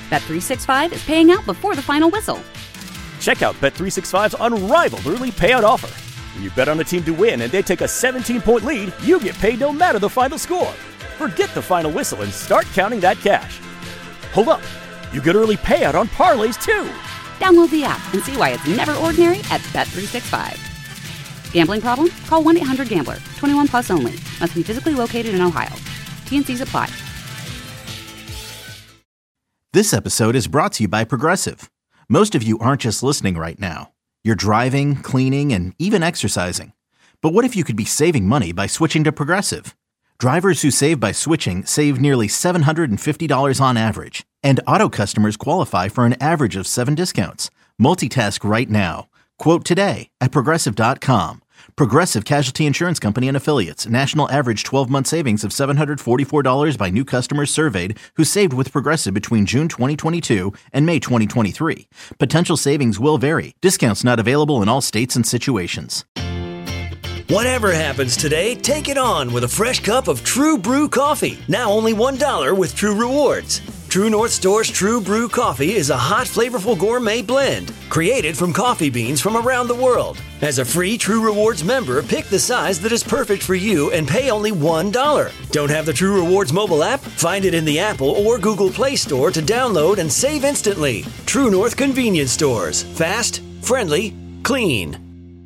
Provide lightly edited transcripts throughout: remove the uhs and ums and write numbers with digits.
Bet365 is paying out before the final whistle. Check out Bet365's unrivaled early payout offer. When you bet on a team to win and they take a 17-point lead, you get paid no matter the final score. Forget the final whistle and start counting that cash. Hold up. You get early payout on parlays, too. Download the app and see why it's never ordinary at Bet365. Gambling problem? Call 1-800-GAMBLER. 21 plus only. Must be physically located in Ohio. T&Cs apply. This episode is brought to you by Progressive. Most of you aren't just listening right now. You're driving, cleaning, and even exercising. But what if you could be saving money by switching to Progressive? Drivers who save by switching save nearly $750 on average. And auto customers qualify for an average of 7 discounts. Multitask right now. Quote today at Progressive.com. Progressive Casualty Insurance Company and Affiliates. National average 12-month savings of $744 by new customers surveyed who saved with Progressive between June 2022 and May 2023. Potential savings will vary. Discounts not available in all states and situations. Whatever happens today, take it on with a fresh cup of True Brew coffee. Now only $1 with True Rewards. True North Store's True Brew coffee is a hot, flavorful gourmet blend created from coffee beans from around the world. As a free True Rewards member, pick the size that is perfect for you and pay only $1. Don't have the True Rewards mobile app? Find it in the Apple or Google Play Store to download and save instantly. True North Convenience Stores. Fast, friendly, clean.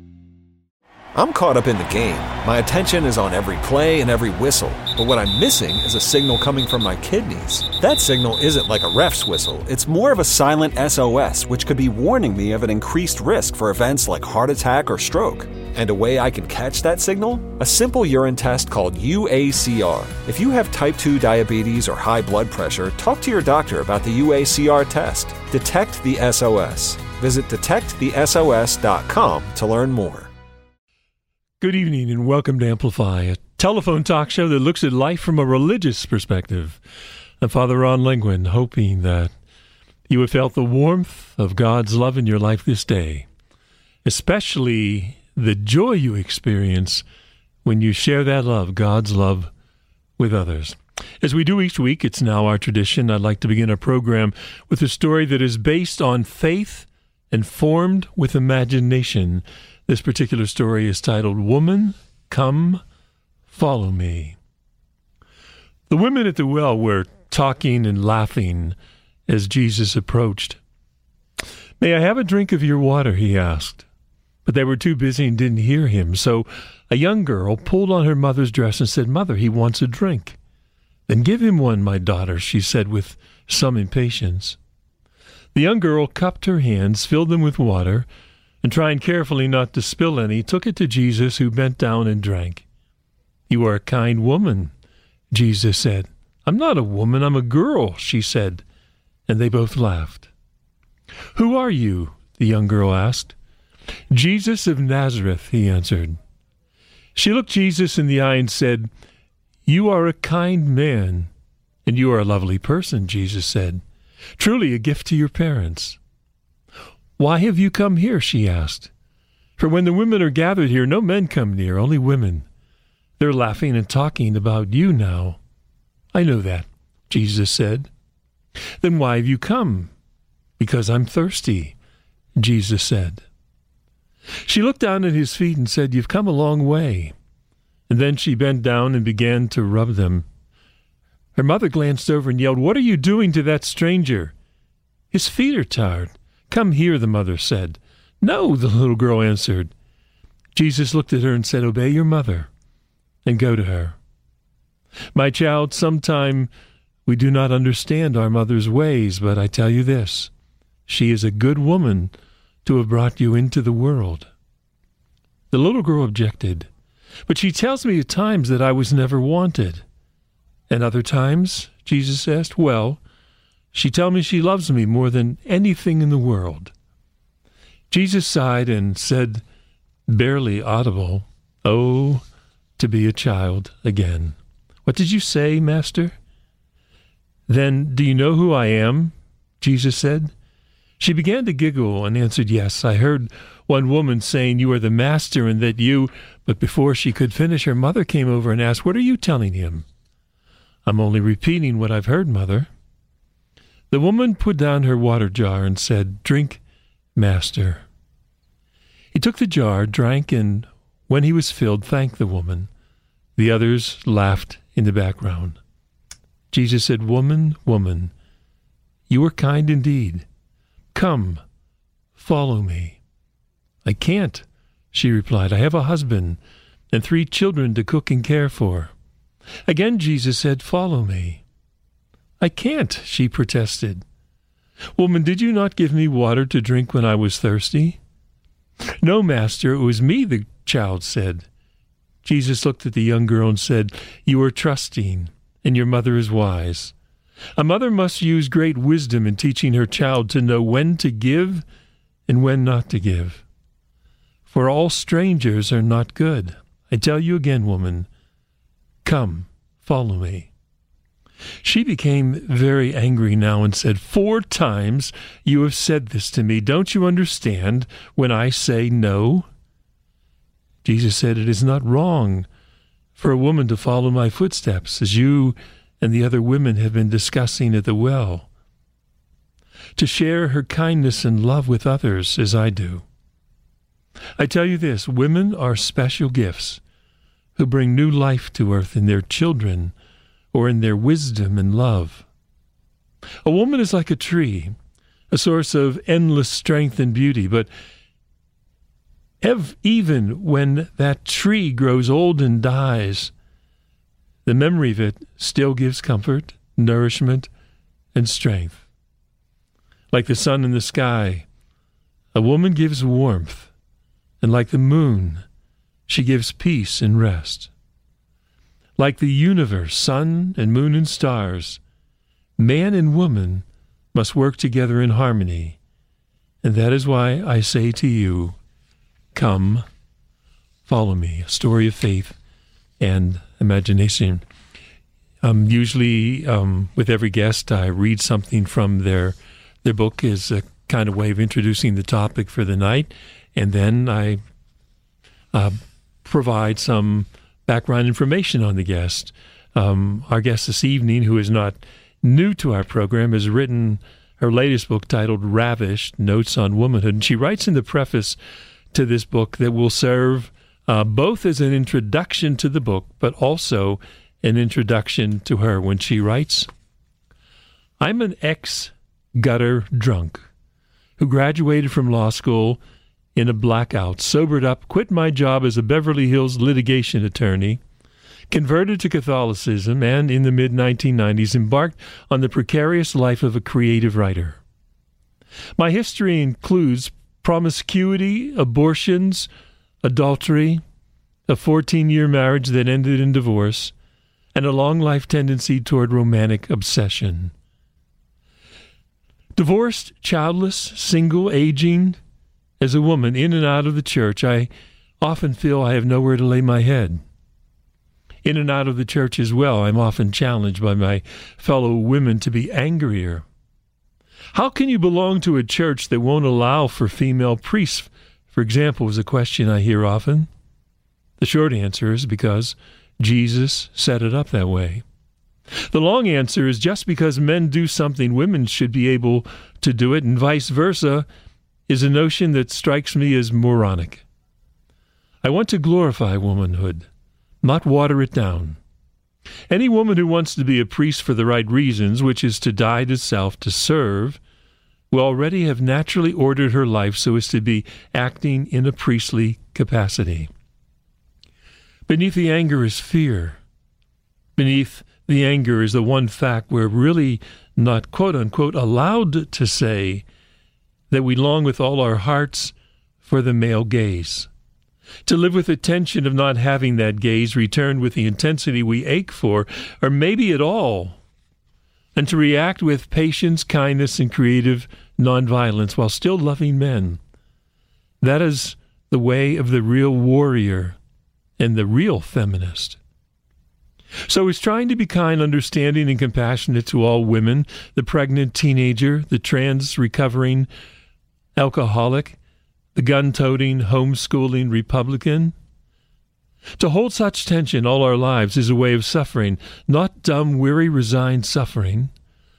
I'm caught up in the game. My attention is on every play and every whistle. But what I'm missing is a signal coming from my kidneys. That signal isn't like a ref's whistle. It's more of a silent SOS, which could be warning me of an increased risk for events like heart attack or stroke. And a way I can catch that signal? A simple urine test called UACR. If you have type 2 diabetes or high blood pressure, talk to your doctor about the UACR test. Detect the SOS. Visit detectthesos.com to learn more. Good evening and welcome to Amplify, a telephone talk show that looks at life from a religious perspective. I'm Father Ron Lingwin, hoping that you have felt the warmth of God's love in your life this day, especially the joy you experience when you share that love, God's love, with others. As we do each week, it's now our tradition. I'd like to begin our program with a story that is based on faith and formed with imagination. This particular story is titled, Woman, Come, Follow Me. The women at the well were talking and laughing as Jesus approached. May I have a drink of your water, he asked. But they were too busy and didn't hear him, so a young girl pulled on her mother's dress and said, Mother, he wants a drink. Then give him one, my daughter, she said with some impatience. The young girl cupped her hands, filled them with water, and trying carefully not to spill any, took it to Jesus, who bent down and drank. You are a kind woman, Jesus said. I'm not a woman, I'm a girl, she said, and they both laughed. Who are you? The young girl asked. Jesus of Nazareth, he answered. She looked Jesus in the eye and said, You are a kind man, and you are a lovely person, Jesus said. Truly a gift to your parents. Why have you come here? She asked. For when the women are gathered here, no men come near, only women. They're laughing and talking about you now. I know that, Jesus said. Then why have you come? Because I'm thirsty, Jesus said. She looked down at his feet and said, You've come a long way. And then she bent down and began to rub them. Her mother glanced over and yelled, What are you doing to that stranger? His feet are tired. Come here, the mother said. No, the little girl answered. Jesus looked at her and said, Obey your mother and go to her. My child, sometime we do not understand our mother's ways, but I tell you this, she is a good woman to have brought you into the world. The little girl objected, but she tells me at times that I was never wanted. And other times, Jesus asked, well, she tells me she loves me more than anything in the world. Jesus sighed and said, barely audible, Oh, to be a child again. What did you say, Master? Then, do you know who I am? Jesus said. She began to giggle and answered, Yes, I heard one woman saying you are the Master and that you... But before she could finish, her mother came over and asked, What are you telling him? I'm only repeating what I've heard, Mother. The woman put down her water jar and said, "Drink, Master." He took the jar, drank, and when he was filled, thanked the woman. The others laughed in the background. Jesus said, "Woman, woman, you are kind indeed. Come, follow me." "I can't," she replied. "I have a husband and 3 children to cook and care for." Again Jesus said, "Follow me." "I can't," she protested. "Woman, did you not give me water to drink when I was thirsty?" "No, Master, it was me," the child said. Jesus looked at the young girl and said, "You are trusting, and your mother is wise. A mother must use great wisdom in teaching her child to know when to give and when not to give. For all strangers are not good. I tell you again, woman, come, follow me." She became very angry now and said, "4 times you have said this to me. Don't you understand when I say no?" Jesus said, "It is not wrong for a woman to follow my footsteps, as you and the other women have been discussing at the well, to share her kindness and love with others as I do. I tell you this, women are special gifts who bring new life to earth in their children or in their wisdom and love. A woman is like a tree, a source of endless strength and beauty, but even when that tree grows old and dies, the memory of it still gives comfort, nourishment, and strength. Like the sun in the sky, a woman gives warmth, and like the moon, she gives peace and rest. Like the universe, sun and moon and stars, man and woman must work together in harmony, and that is why I say to you, come, follow me. A story of faith and imagination. Usually, with every guest, I read something from their book as a kind of way of introducing the topic for the night, and then I provide some background information on the guest. Our guest this evening, who is not new to our program, has written her latest book titled Ravished, Notes on Womanhood. And she writes in the preface to this book that will serve both as an introduction to the book, but also an introduction to her when she writes, "I'm an ex-gutter drunk who graduated from law school in a blackout, sobered up, quit my job as a Beverly Hills litigation attorney, converted to Catholicism, and in the mid-1990s embarked on the precarious life of a creative writer. My history includes promiscuity, abortions, adultery, a 14-year marriage that ended in divorce, and a long life tendency toward romantic obsession. Divorced, childless, single, aging, as a woman in and out of the church, I often feel I have nowhere to lay my head. In and out of the church as well, I'm often challenged by my fellow women to be angrier. How can you belong to a church that won't allow for female priests, for example, is a question I hear often. The short answer is because Jesus set it up that way. The long answer is just because men do something, women should be able to do it, and vice versa, is a notion that strikes me as moronic. I want to glorify womanhood, not water it down. Any woman who wants to be a priest for the right reasons, which is to die to self, to serve, will already have naturally ordered her life so as to be acting in a priestly capacity. Beneath the anger is fear. Beneath the anger is the one fact we're really not, quote-unquote, allowed to say that we long with all our hearts for the male gaze. To live with the tension of not having that gaze returned with the intensity we ache for, or maybe at all, and to react with patience, kindness, and creative nonviolence while still loving men. That is the way of the real warrior and the real feminist. So is trying to be kind, understanding, and compassionate to all women, the pregnant teenager, the trans recovering alcoholic, the gun-toting, homeschooling Republican. To hold such tension all our lives is a way of suffering, not dumb, weary, resigned suffering,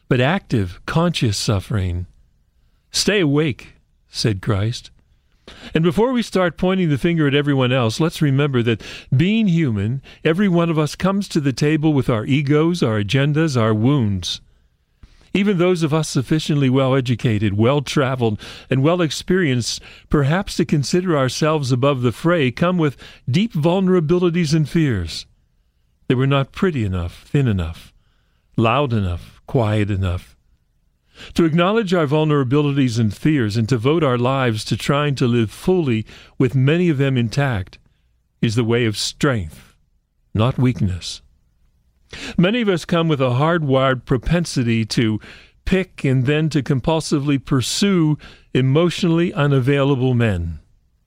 but active, conscious suffering. Stay awake, said Christ. And before we start pointing the finger at everyone else, let's remember that being human, every one of us comes to the table with our egos, our agendas, our wounds. Even those of us sufficiently well-educated, well-traveled, and well-experienced, perhaps to consider ourselves above the fray, come with deep vulnerabilities and fears. They were not pretty enough, thin enough, loud enough, quiet enough. To acknowledge our vulnerabilities and fears and to devote our lives to trying to live fully with many of them intact is the way of strength, not weakness. Many of us come with a hardwired propensity to pick and then to compulsively pursue emotionally unavailable men.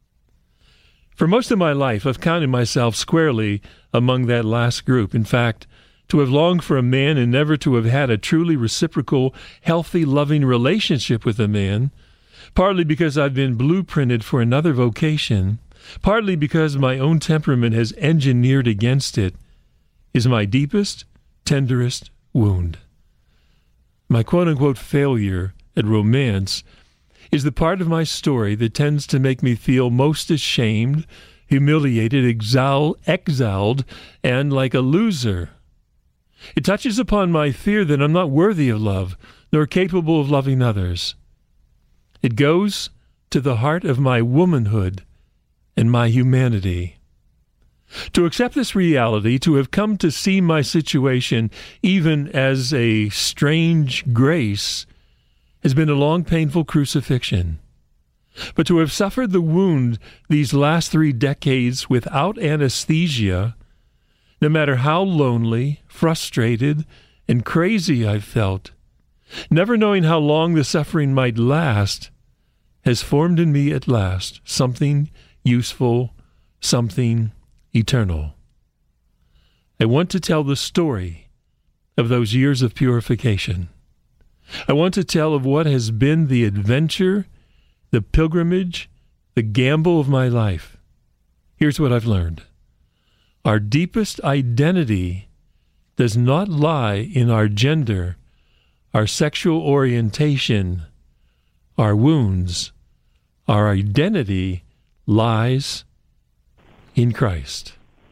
For most of my life, I've counted myself squarely among that last group. In fact, to have longed for a man and never to have had a truly reciprocal, healthy, loving relationship with a man, partly because I've been blueprinted for another vocation, partly because my own temperament has engineered against it, is my deepest, tenderest wound. My quote-unquote failure at romance is the part of my story that tends to make me feel most ashamed, humiliated, exiled, and like a loser. It touches upon my fear that I'm not worthy of love, nor capable of loving others. It goes to the heart of my womanhood and my humanity. To accept this reality, to have come to see my situation even as a strange grace, has been a long, painful crucifixion. But to have suffered the wound these last 3 decades without anesthesia, no matter how lonely, frustrated, and crazy I've felt, never knowing how long the suffering might last, has formed in me at last something useful, something eternal. I want to tell the story of those years of purification. I want to tell of what has been the adventure, the pilgrimage, the gamble of my life. Here's what I've learned. Our deepest identity does not lie in our gender, our sexual orientation, our wounds. Our identity lies in Christ.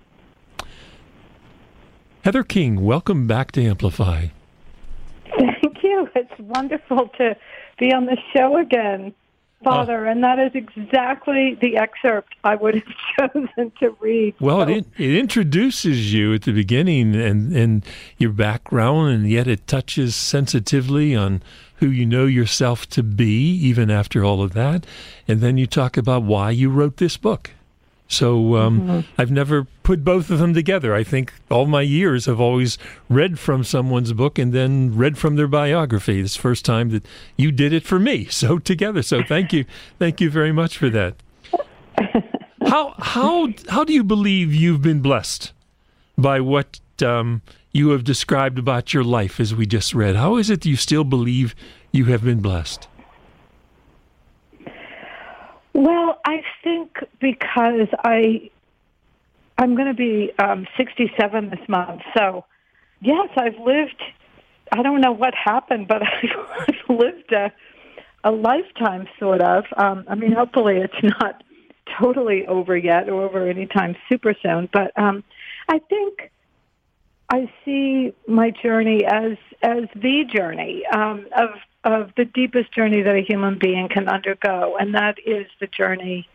Heather King, welcome back to Amplify. Thank you. It's wonderful to be on the show again, Father, and that is exactly the excerpt I would have chosen to read. Well, it introduces you at the beginning and your background, and yet it touches sensitively on who you know yourself to be, even after all of that. And then you talk about why you wrote this book. So I've never put both of them together. I think all my years I've always read from someone's book and then read from their biography. It's the first time that you did it for me. So together. So thank you very much for that. How do you believe you've been blessed by what you have described about your life as we just read? How is it that you still believe you have been blessed? Well, I think because I'm going to be 67 this month. So, yes, I've lived, I don't know what happened, but I've lived a lifetime, sort of. I mean, hopefully it's not totally over yet or over anytime super soon. But I think I see my journey as the journey of the deepest journey that a human being can undergo, and that is the journey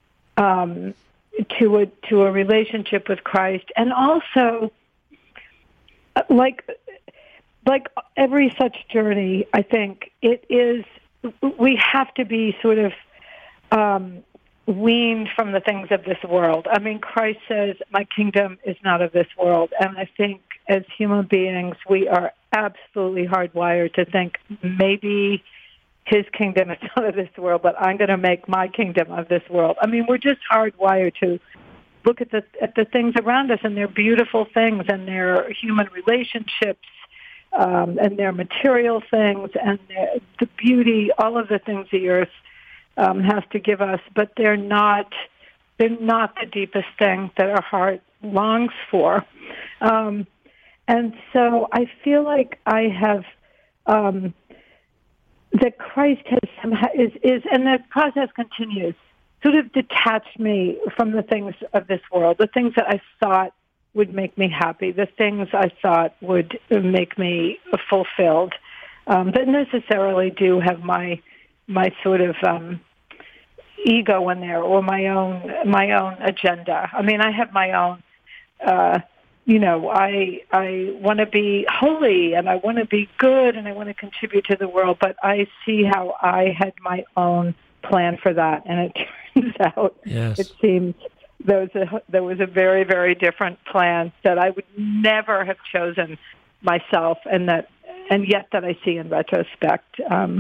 to a relationship with Christ, and also like every such journey, I think we have to be sort of weaned from the things of this world. I mean, Christ says, "My kingdom is not of this world," and I think as human beings, we are absolutely hardwired to think maybe his kingdom is not of this world, but I'm going to make my kingdom of this world. I mean, we're just hardwired to look at the things around us, and they're beautiful things, and they're human relationships, and they're material things, and the beauty, all of the things the earth has to give us, but they're not the deepest thing that our heart longs for. And so I feel like I have that Christ has somehow is, and the process continues, sort of detached me from the things of this world, the things that I thought would make me happy, the things I thought would make me fulfilled, that necessarily do have my sort of ego in there, or my own agenda. I mean, I have my own. I want to be holy, and I want to be good, and I want to contribute to the world. But I see how I had my own plan for that, and it turns out, it seems there was a very, very different plan that I would never have chosen myself, and yet that I see in retrospect.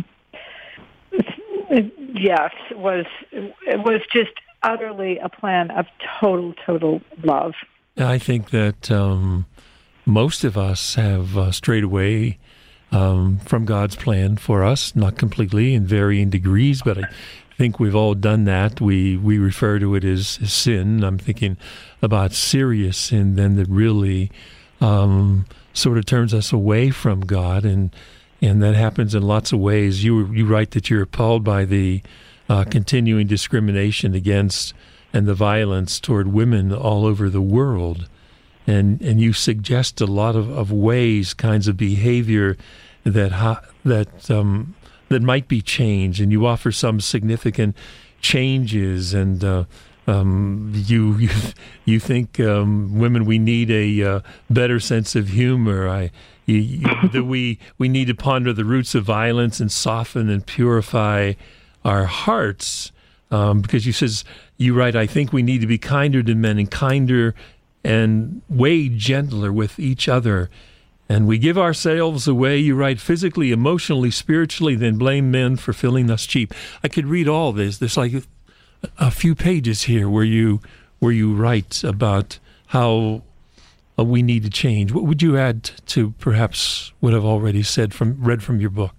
It was just utterly a plan of total love. I think that most of us have strayed away from God's plan for us, not completely, in varying degrees, but I think we've all done that. We refer to it as sin. I'm thinking about serious sin then that really sort of turns us away from God, and that happens in lots of ways. You write that you're appalled by the continuing discrimination against and the violence toward women all over the world. And you suggest a lot of ways, kinds of behavior that might be changed, and you offer some significant changes. And you think women, we need a better sense of humor. That we need to ponder the roots of violence and soften and purify our hearts. Because you write, I think we need to be kinder to men and kinder and way gentler with each other. And we give ourselves away, you write, physically, emotionally, spiritually, then blame men for filling us cheap. I could read all this. There's like a few pages here where you write about how we need to change. What would you add to perhaps what I've already read from your book?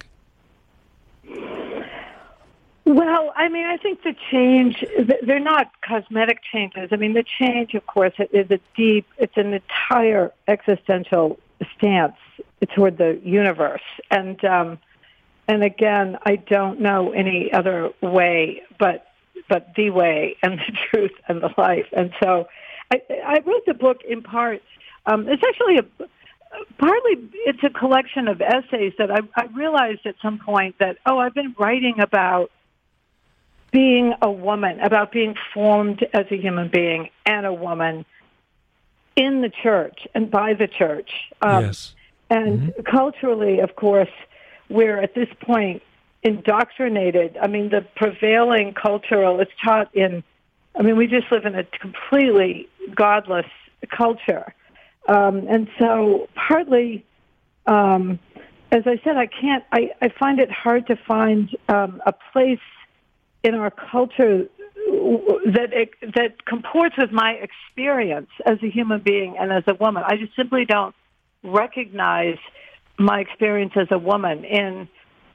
Well, I mean, I think the change, they're not cosmetic changes. I mean, the change, of course, is it's an entire existential stance toward the universe. And again, I don't know any other way but the way and the truth and the life. And so I wrote the book in part. It's actually partly it's a collection of essays that I realized at some point that, I've been writing about being a woman, about being formed as a human being and a woman in the church and by the church. Yes. And culturally, of course, we're at this point indoctrinated. I mean, the prevailing cultural, it's taught we just live in a completely godless culture. And so partly, as I said, I find it hard to find a place in our culture that comports with my experience as a human being and as a woman. I just simply don't recognize my experience as a woman in,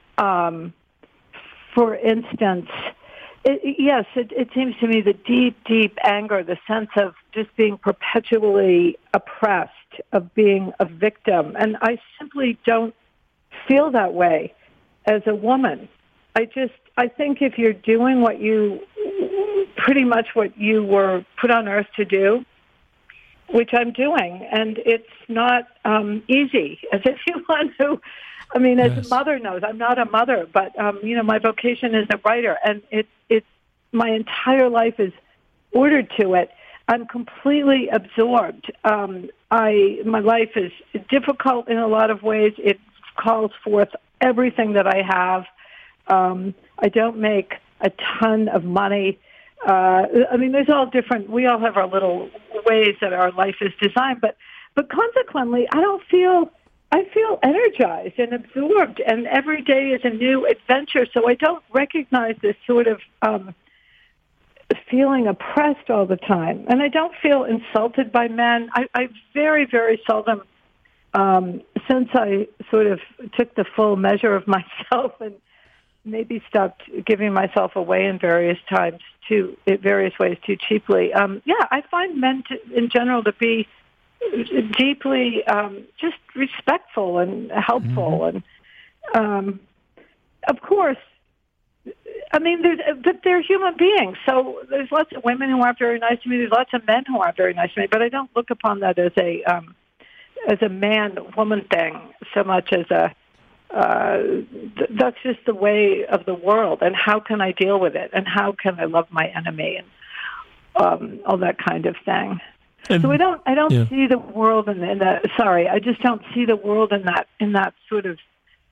for instance, it seems to me the deep anger, the sense of just being perpetually oppressed, of being a victim. And I simply don't feel that way as a woman. I think if you're doing pretty much what you were put on earth to do, which I'm doing, and it's not easy, as anyone who, as a mother knows, I'm not a mother, but, my vocation is a writer, and it's my entire life is ordered to it. I'm completely absorbed. My life is difficult in a lot of ways. It calls forth everything that I have. I don't make a ton of money. There's all different. We all have our little ways that our life is designed, but consequently, I feel energized and absorbed, and every day is a new adventure. So I don't recognize this sort of feeling oppressed all the time, and I don't feel insulted by men. I very, very seldom, since I sort of took the full measure of myself and maybe stopped giving myself away in various ways too cheaply. I find men in general to be deeply just respectful and helpful, and of course, I mean, they're human beings. So there's lots of women who aren't very nice to me. There's lots of men who aren't very nice to me. But I don't look upon that as a man-woman thing so much as that's just the way of the world. And how can I deal with it? And how can I love my enemy? And all that kind of thing. And, so I don't see the world I just don't see the world in that sort of.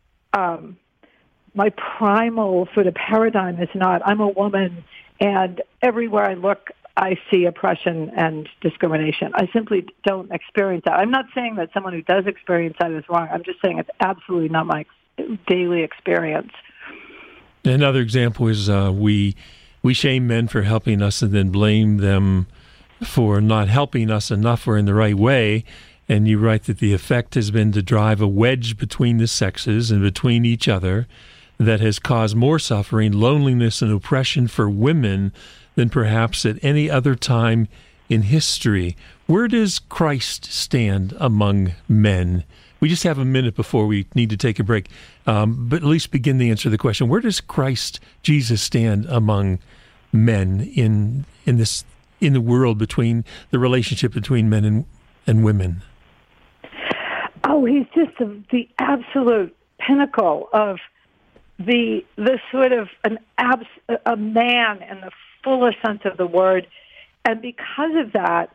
My primal sort of paradigm is not, I'm a woman, and everywhere I look, I see oppression and discrimination. I simply don't experience that. I'm not saying that someone who does experience that is wrong. I'm just saying it's absolutely not my daily experience. Another example is we shame men for helping us and then blame them for not helping us enough or in the right way. And you write that the effect has been to drive a wedge between the sexes and between each other that has caused more suffering, loneliness, and oppression for women than perhaps at any other time in history. Where does Christ stand among men? We just have a minute before we need to take a break, but at least begin to answer the question. Where does Christ Jesus stand among men in the world, between the relationship between men and women? Oh, he's just the absolute pinnacle of the sort of a man in the fullest sense of the word. And because of that,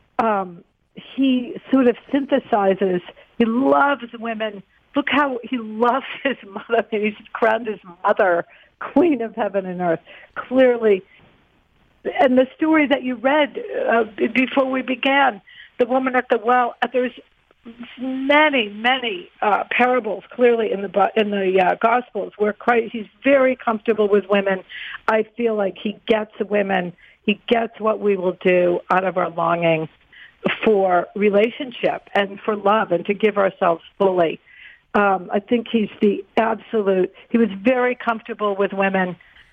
he sort of synthesizes, he loves women. Look how he loves his mother. He's crowned his mother Queen of Heaven and Earth. Clearly, and the story that you read before we began, the woman at the well, there's many parables clearly in the Gospels where Christ, he's very comfortable with women. I feel like he gets women. He gets what we will do out of our longing for relationship and for love and to give ourselves fully. I think he was very comfortable with women.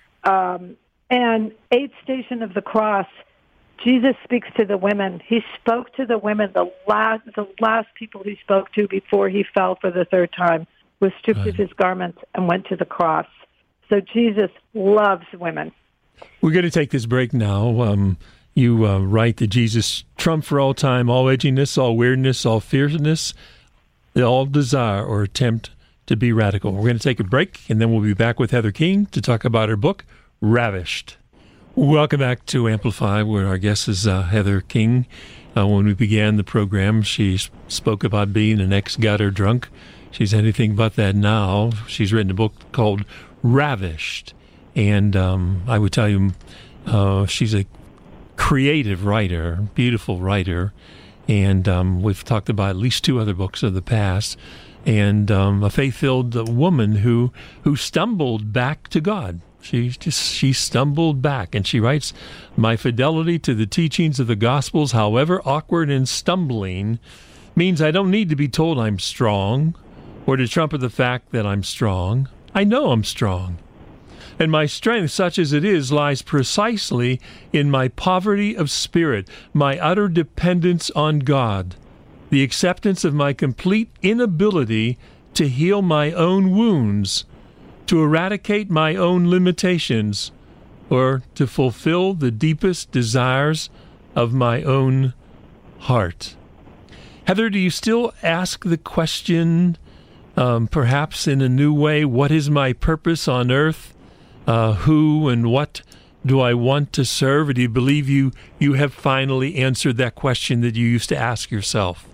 And eighth station of the cross, Jesus speaks to the women. He spoke to the women. The last people he spoke to before he fell for the third time was stripped of his garments and went to the cross. So Jesus loves women. We're going to take this break now. You write that Jesus trumped for all time, all edginess, all weirdness, all fierceness, all desire or attempt to be radical. We're going to take a break, and then we'll be back with Heather King to talk about her book, Ravished. Welcome back to Amplify, where our guest is Heather King. When we began the program, she spoke about being an ex-gutter drunk. She's anything but that now. She's written a book called Ravished. And I would tell you, she's a creative writer, beautiful writer. And we've talked about at least two other books of the past. And a faith-filled woman who stumbled back to God. She stumbled back, and she writes, "My fidelity to the teachings of the Gospels, however awkward and stumbling, means I don't need to be told I'm strong or to trumpet the fact that I'm strong. I know I'm strong. And my strength, such as it is, lies precisely in my poverty of spirit, my utter dependence on God, the acceptance of my complete inability to heal my own wounds, to eradicate my own limitations, or to fulfill the deepest desires of my own heart." Heather, do you still ask the question, perhaps in a new way, what is my purpose on earth? Who and what do I want to serve? Or do you believe you have finally answered that question that you used to ask yourself?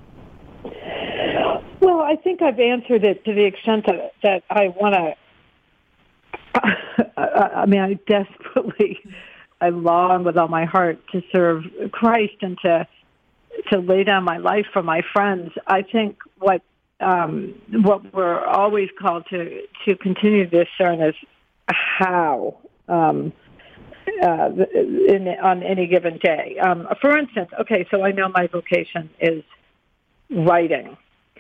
Well, I think I've answered it to the extent that I want to. I long with all my heart to serve Christ and to lay down my life for my friends. I think what we're always called to continue to discern is how on any given day. For instance, okay, so I know my vocation is writing.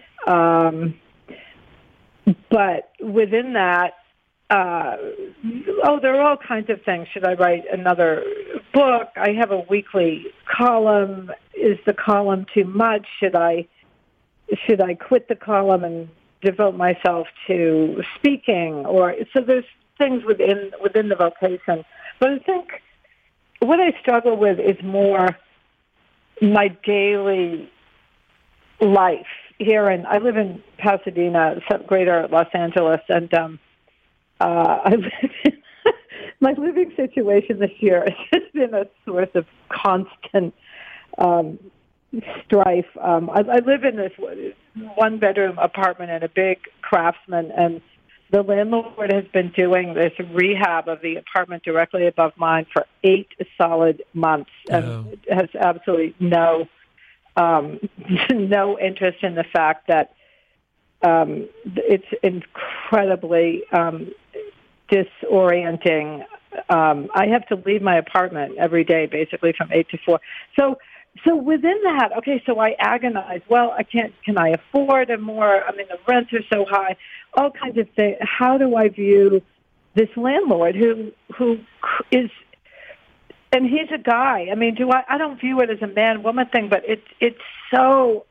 But within that, there are all kinds of things. Should I write another book? I have a weekly column. Is the column too much? Should I quit the column and devote myself to speaking, or so there's things within the vocation. But I think what I struggle with is more my daily life here, and I live in Pasadena, greater Los Angeles, and I live in, my living situation this year has just been a source of constant strife. I live in this one-bedroom apartment in a big Craftsman, and the landlord has been doing this rehab of the apartment directly above mine for 8 solid months, and has absolutely no interest in the fact that it's incredibly disorienting. I have to leave my apartment every day, basically from 8 to 4. So within that, okay, so I agonize. Well, can I afford more? I mean, the rents are so high, all kinds of things. How do I view this landlord who is, and he's a guy. I mean, I don't view it as a man-woman thing, but it's so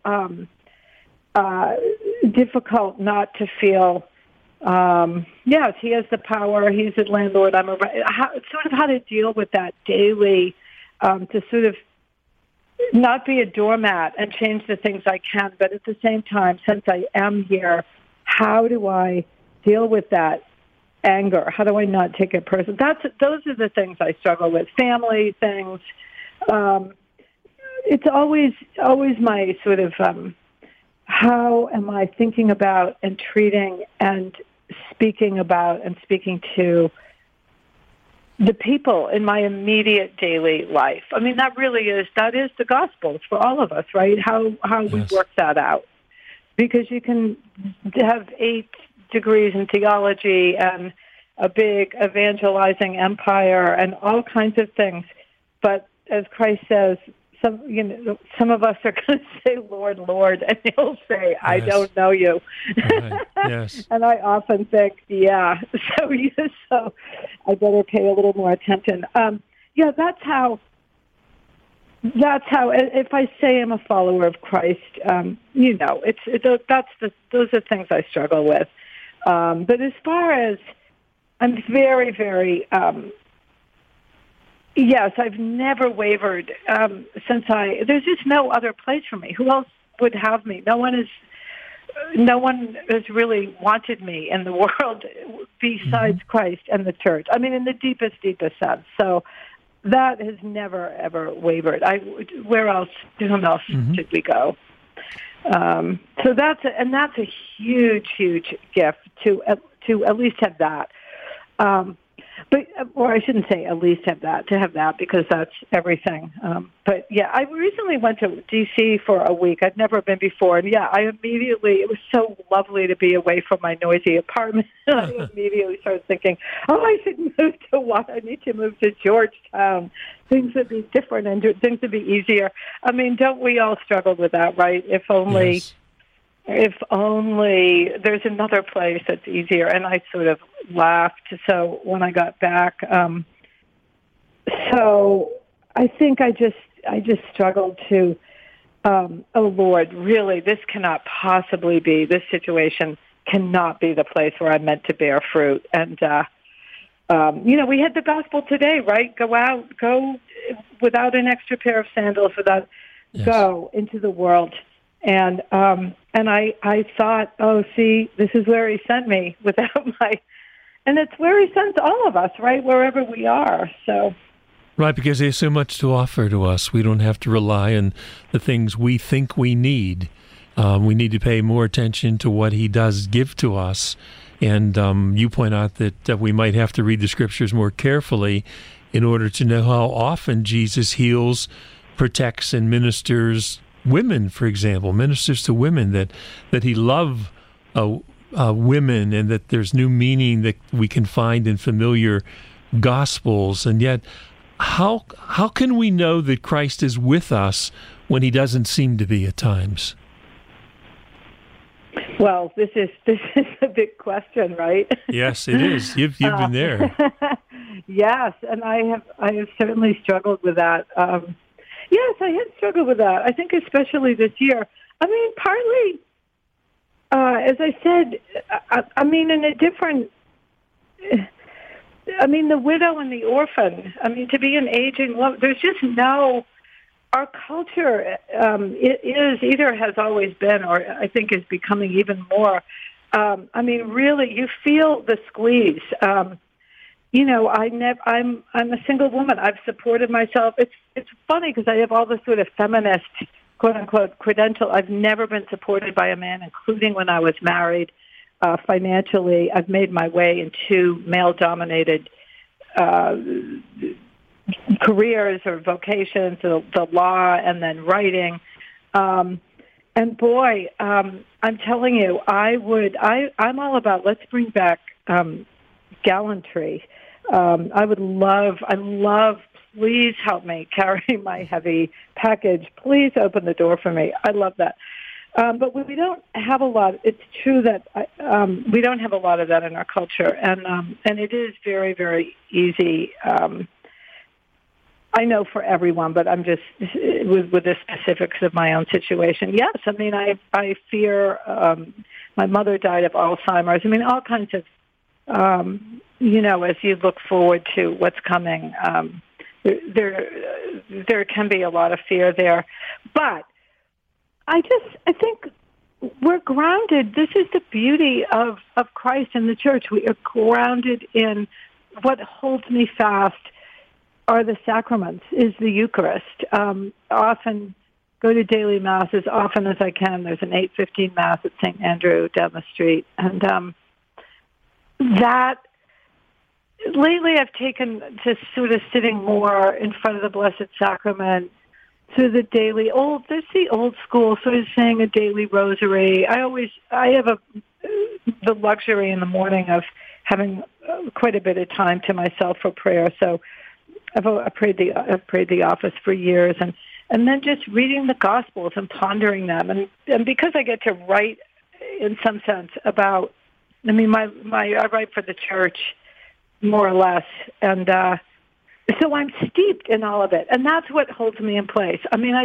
difficult not to feel, yes, he has the power, he's a landlord, how to deal with that daily, to sort of not be a doormat and change the things I can, but at the same time, since I am here, how do I deal with that anger? How do I not take it personal? Those are the things I struggle with. Family things. It's always my sort of how am I thinking about and treating and speaking about and speaking to the people in my immediate daily life. I mean, that is the gospel. It's for all of us, right? How we work that out. Because you can have 8 degrees in theology and a big evangelizing empire and all kinds of things. But as Christ says, some of us are going to say, Lord, Lord, and he'll say, I don't know you. Right. Yes. And I often think, so I better pay a little more attention. That's how, if I say I'm a follower of Christ, those are things I struggle with. But as far as, I'm very, very, yes, I've never wavered there's just no other place for me. Who else would have me? No one has really wanted me in the world besides Christ and the church. I mean, in the deepest sense. So that has never, ever wavered. Where else, to whom else should we go? So that's a huge, huge gift to at least have that. Or I shouldn't say at least have that, because that's everything. But yeah, I recently went to D.C. for a week. I'd never been before. And yeah, it was so lovely to be away from my noisy apartment. I immediately started thinking, I need to move to Georgetown. Things would be different and things would be easier. I mean, don't we all struggle with that, right? If only there's another place that's easier. And I sort of laughed. So when I got back, so I think I just struggled to, oh Lord, really, this situation cannot be the place where I'm meant to bear fruit. And, we had the gospel today, right? Go without an extra pair of sandals, go into the world. And I thought, this is where he sent me and it's where he sends all of us, right? Wherever we are. So. Right, because there's so much to offer to us. We don't have to rely on the things we think we need. We need to pay more attention to what he does give to us. And you point out that we might have to read the scriptures more carefully in order to know how often Jesus heals, protects, and ministers women, for example, ministers to women, that he loves women, and that there's new meaning that we can find in familiar gospels. And yet, how can we know that Christ is with us when he doesn't seem to be at times? Well, this is a big question, right? Yes, it is. You've been there. Yes, and I have certainly struggled with that. Yes, I have struggled with that. I think especially this year. I mean, As I said, I mean, in a different. I mean, the widow and the orphan. I mean, to be an aging love. There's just no. Our culture it is either has always been, or I think is becoming even more. I mean, really, you feel the squeeze. You know, I'm a single woman. I've supported myself. It's funny because I have all this sort of feminist, quote unquote, credential. I've never been supported by a man, including when I was married. Financially, I've made my way into male-dominated careers or vocations, the law, and then writing. And boy, I'm telling you, I'm all about let's bring back gallantry. I love, please help me carry my heavy package. Please open the door for me. I love that. But we don't have a lot. It's true that we don't have a lot of that in our culture, and it is very, very easy. I know for everyone, but I'm just with the specifics of my own situation. Yes, I mean I fear. My mother died of Alzheimer's. I mean all kinds of. As you look forward to what's coming, there can be a lot of fear there, but. I think we're grounded. This is the beauty of Christ and the church. We are grounded in what holds me fast are the sacraments, is the Eucharist. Often go to daily Mass as often as I can. There's an 8:15 Mass at St. Andrew down the street. And that lately I've taken to sort of sitting more in front of the Blessed Sacrament, through the daily there's the old school sort of saying a daily rosary. I have the luxury in the morning of having quite a bit of time to myself for prayer. So I've prayed the office for years, and then just reading the Gospels and pondering them, and because I get to write in some sense about. I mean, I write for the church more or less, and. So I'm steeped in all of it, and that's what holds me in place. I mean,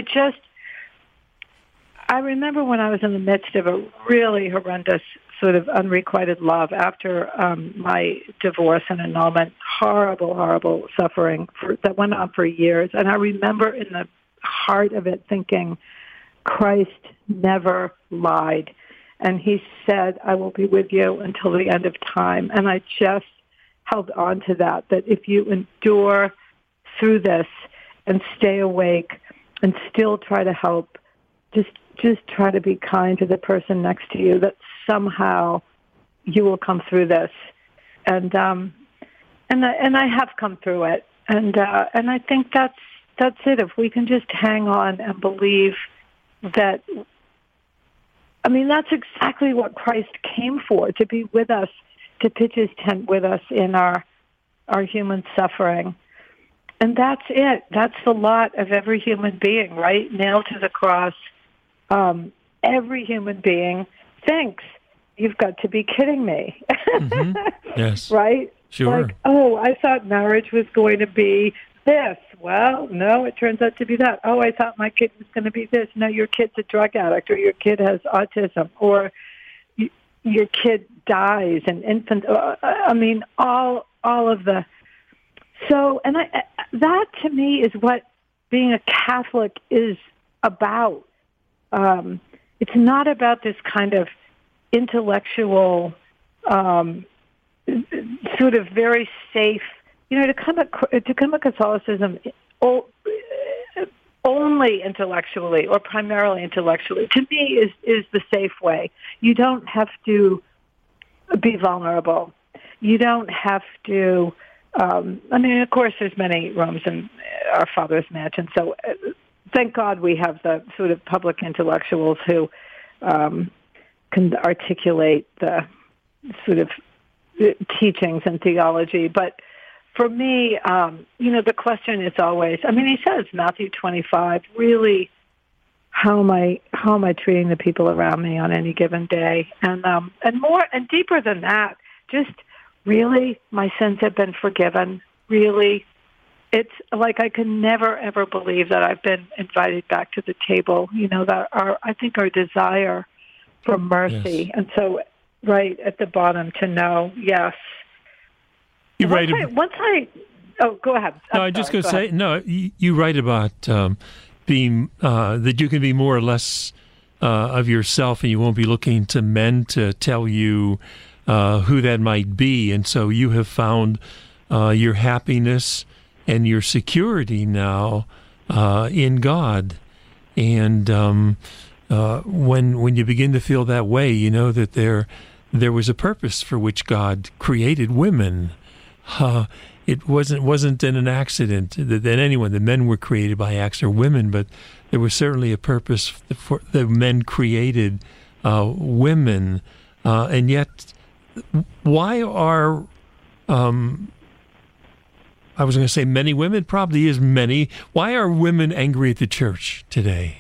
I remember when I was in the midst of a really horrendous sort of unrequited love after my divorce and annulment, horrible, horrible suffering that went on for years. And I remember in the heart of it thinking, Christ never lied. And he said, I will be with you until the end of time. And I just held on to that if you endure through this and stay awake and still try to help, just try to be kind to the person next to you, that somehow you will come through this. And I have come through it. And I think that's it. If we can just hang on and believe that, I mean, that's exactly what Christ came for, to be with us, to pitch his tent with us in our human suffering. And that's it. That's the lot of every human being, right? Nailed to the cross. Every human being thinks, you've got to be kidding me. Mm-hmm. Yes. Right? Sure. Like, I thought marriage was going to be this. Well, no, it turns out to be that. I thought my kid was going to be this. No, your kid's a drug addict, or your kid has autism, or your kid dies, an infant. I mean, all of the. So, and that to me is what being a Catholic is about. It's not about this kind of intellectual, sort of very safe. You know, to come at Catholicism only intellectually or primarily intellectually, to me, is the safe way. You don't have to be vulnerable. You don't have to. I mean, of course, there's many rooms in our Father's mansion. So, thank God we have the sort of public intellectuals who can articulate the sort of teachings and theology. But for me, the question is always, I mean, he says, Matthew 25, really, how am I treating the people around me on any given day? And more and deeper than that, just really, my sins have been forgiven. Really, it's like I can never, ever believe that I've been invited back to the table. You know, that I think our desire for mercy. Yes. And so right at the bottom to know, yes. You write. Oh, go ahead. No, I'm just going to say, no, you write about being, that you can be more or less of yourself, and you won't be looking to men to tell you who that might be. And so you have found your happiness and your security now in God. And when you begin to feel that way, you know that there was a purpose for which God created women. It wasn't an accident that the men were created by acts or women, but there was certainly a purpose for the men created women. And yet, why are I was going to say many women, probably is many. Why are women angry at the church today?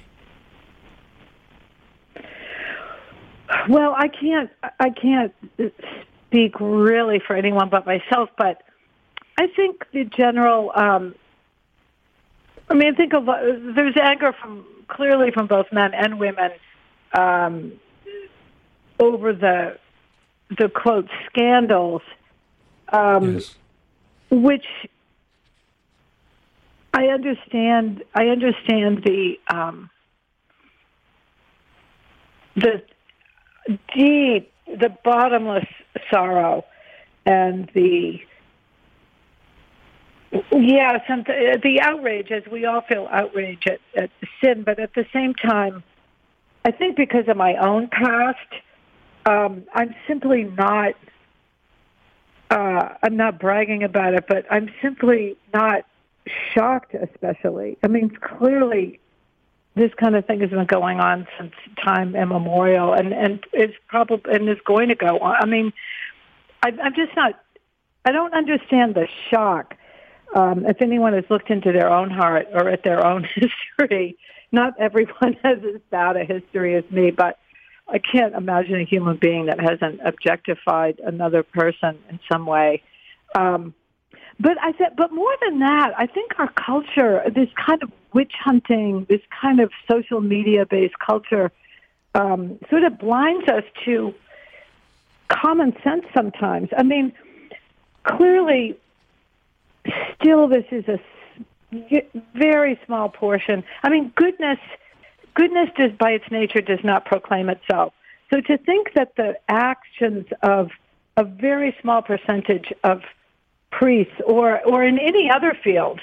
Well, I can't speak really for anyone but myself, but I think the general, I think there's anger clearly from both men and women over the quote scandals, Yes. which I understand the bottomless sorrow and the outrage, as we all feel outrage at sin. But at the same time, I think because of my own past, I'm simply not. I'm not bragging about it, but I'm simply not shocked. Especially, I mean, clearly, this kind of thing has been going on since time immemorial, and it's probably and is going to go on. I mean, I'm just not. I don't understand the shock. If anyone has looked into their own heart or at their own history, not everyone has as bad a history as me, but I can't imagine a human being that hasn't objectified another person in some way. But more than that, I think our culture, this kind of witch hunting, this kind of social media-based culture, sort of blinds us to common sense sometimes. I mean, clearly, still this is a very small portion. I mean, goodness just by its nature does not proclaim itself. So to think that the actions of a very small percentage of priests or in any other field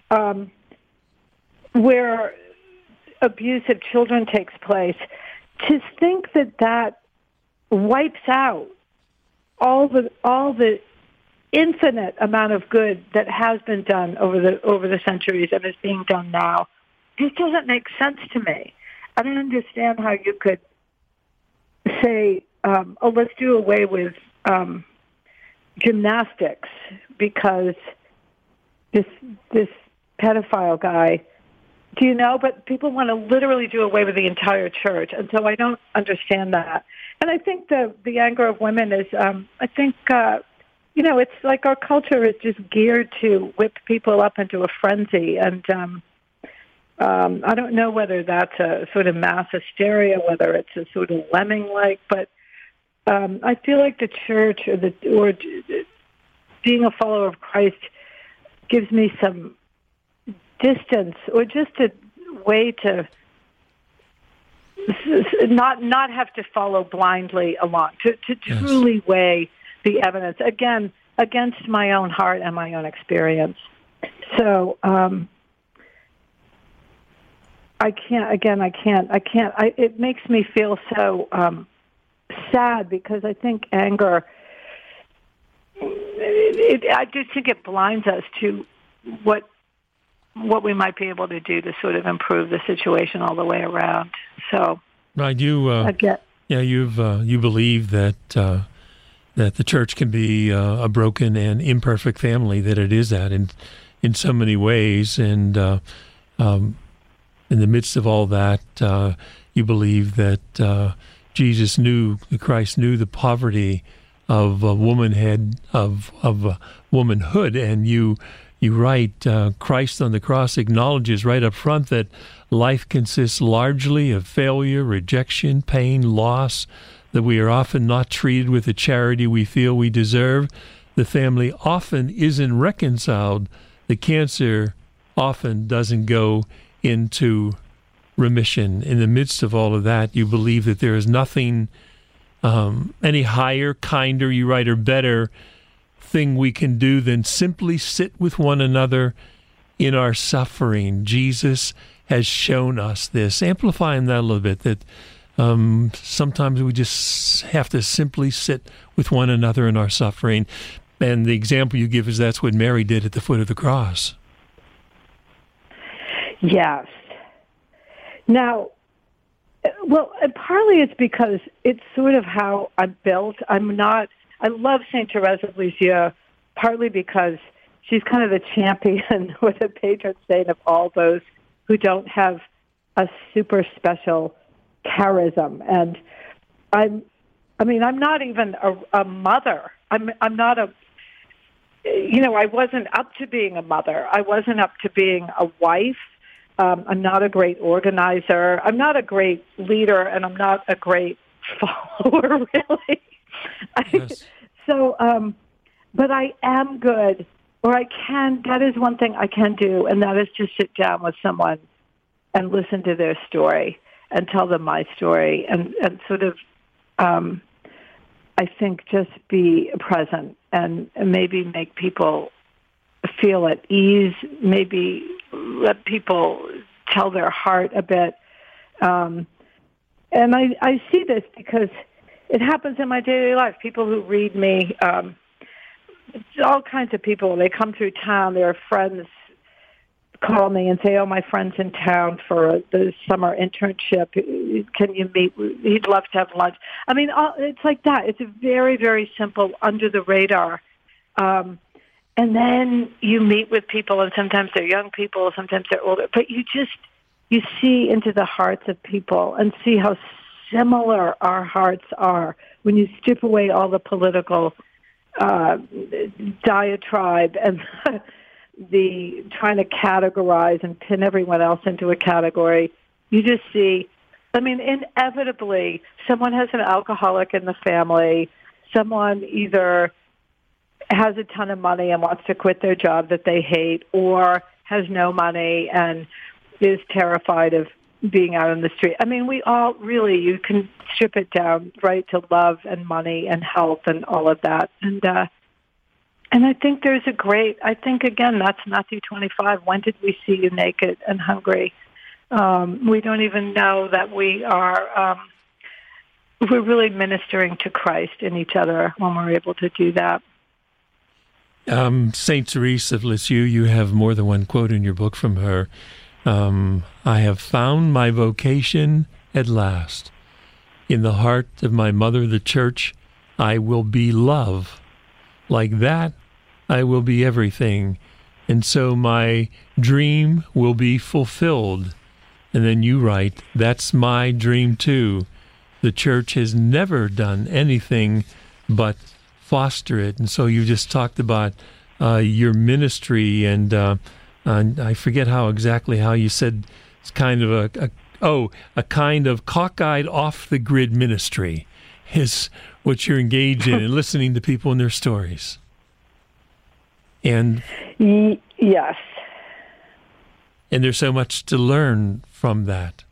where abuse of children takes place, to think that wipes out all the infinite amount of good that has been done over the centuries and is being done now, this doesn't make sense to me. I don't understand how you could say, let's do away with gymnastics because this pedophile guy, do you know? But people want to literally do away with the entire church, and so I don't understand that. And I think the anger of women is, it's like our culture is just geared to whip people up into a frenzy, and I don't know whether that's a sort of mass hysteria, whether it's a sort of lemming-like, but I feel like the church or being a follower of Christ gives me some distance, or just a way to not have to follow blindly along, to truly weigh the evidence, again, against my own heart and my own experience. So I can't. It makes me feel so sad because I think anger, I just think it blinds us to what we might be able to do to sort of improve the situation all the way around. So, right, you believe that the church can be a broken and imperfect family that it is at in so many ways, and in the midst of all that, you believe that Christ knew the poverty of womanhood, and you you write, Christ on the cross acknowledges right up front that life consists largely of failure, rejection, pain, loss, that we are often not treated with the charity we feel we deserve. The family often isn't reconciled. The cancer often doesn't go into remission. In the midst of all of that, you believe that there is nothing any higher, kinder, you write, or better thing we can do than simply sit with one another in our suffering. Jesus has shown us this. Amplifying that a little bit, that sometimes we just have to simply sit with one another in our suffering. And the example you give is that's what Mary did at the foot of the cross. Yes. Now, well, partly it's because it's sort of how I'm built. I love St. Therese of Lisieux, partly because she's kind of the champion or the patron saint of all those who don't have a super special charism. And I'm not even a mother. I'm not I wasn't up to being a mother. I wasn't up to being a wife. I'm not a great organizer. I'm not a great leader, and I'm not a great follower, really. Yes. But I am good, or that is one thing I can do, and that is to sit down with someone and listen to their story and tell them my story and sort of, I think, just be present and maybe make people feel at ease, maybe let people tell their heart a bit. And I see this because it happens in my daily life. People who read me, all kinds of people, they come through town, their friends call me and say, oh, my friend's in town for the summer internship. Can you meet? He'd love to have lunch. I mean, it's like that. It's a very, very simple, under the radar. And then you meet with people, and sometimes they're young people, sometimes they're older. But you see into the hearts of people and see how similar our hearts are when you strip away all the political diatribe and the trying to categorize and pin everyone else into a category. You just see, inevitably, someone has an alcoholic in the family, someone either has a ton of money and wants to quit their job that they hate, or has no money and is terrified of being out on the street. We all really, you can strip it down, right, to love and money and health and all of that. And I think again, that's Matthew 25. When did we see you naked and hungry? We don't even know that we're really ministering to Christ in each other when we're able to do that. St. Therese of Lisieux, you have more than one quote in your book from her. I have found my vocation at last. In the heart of my mother, the church, I will be love. Like that, I will be everything. And so my dream will be fulfilled. And then you write, that's my dream too. The church has never done anything but foster it. And so you just talked about your ministry, and I forget how you said it's kind of a kind of cockeyed off the grid ministry is what you're engaged in, and listening to people and their stories. And yes, and there's so much to learn from that.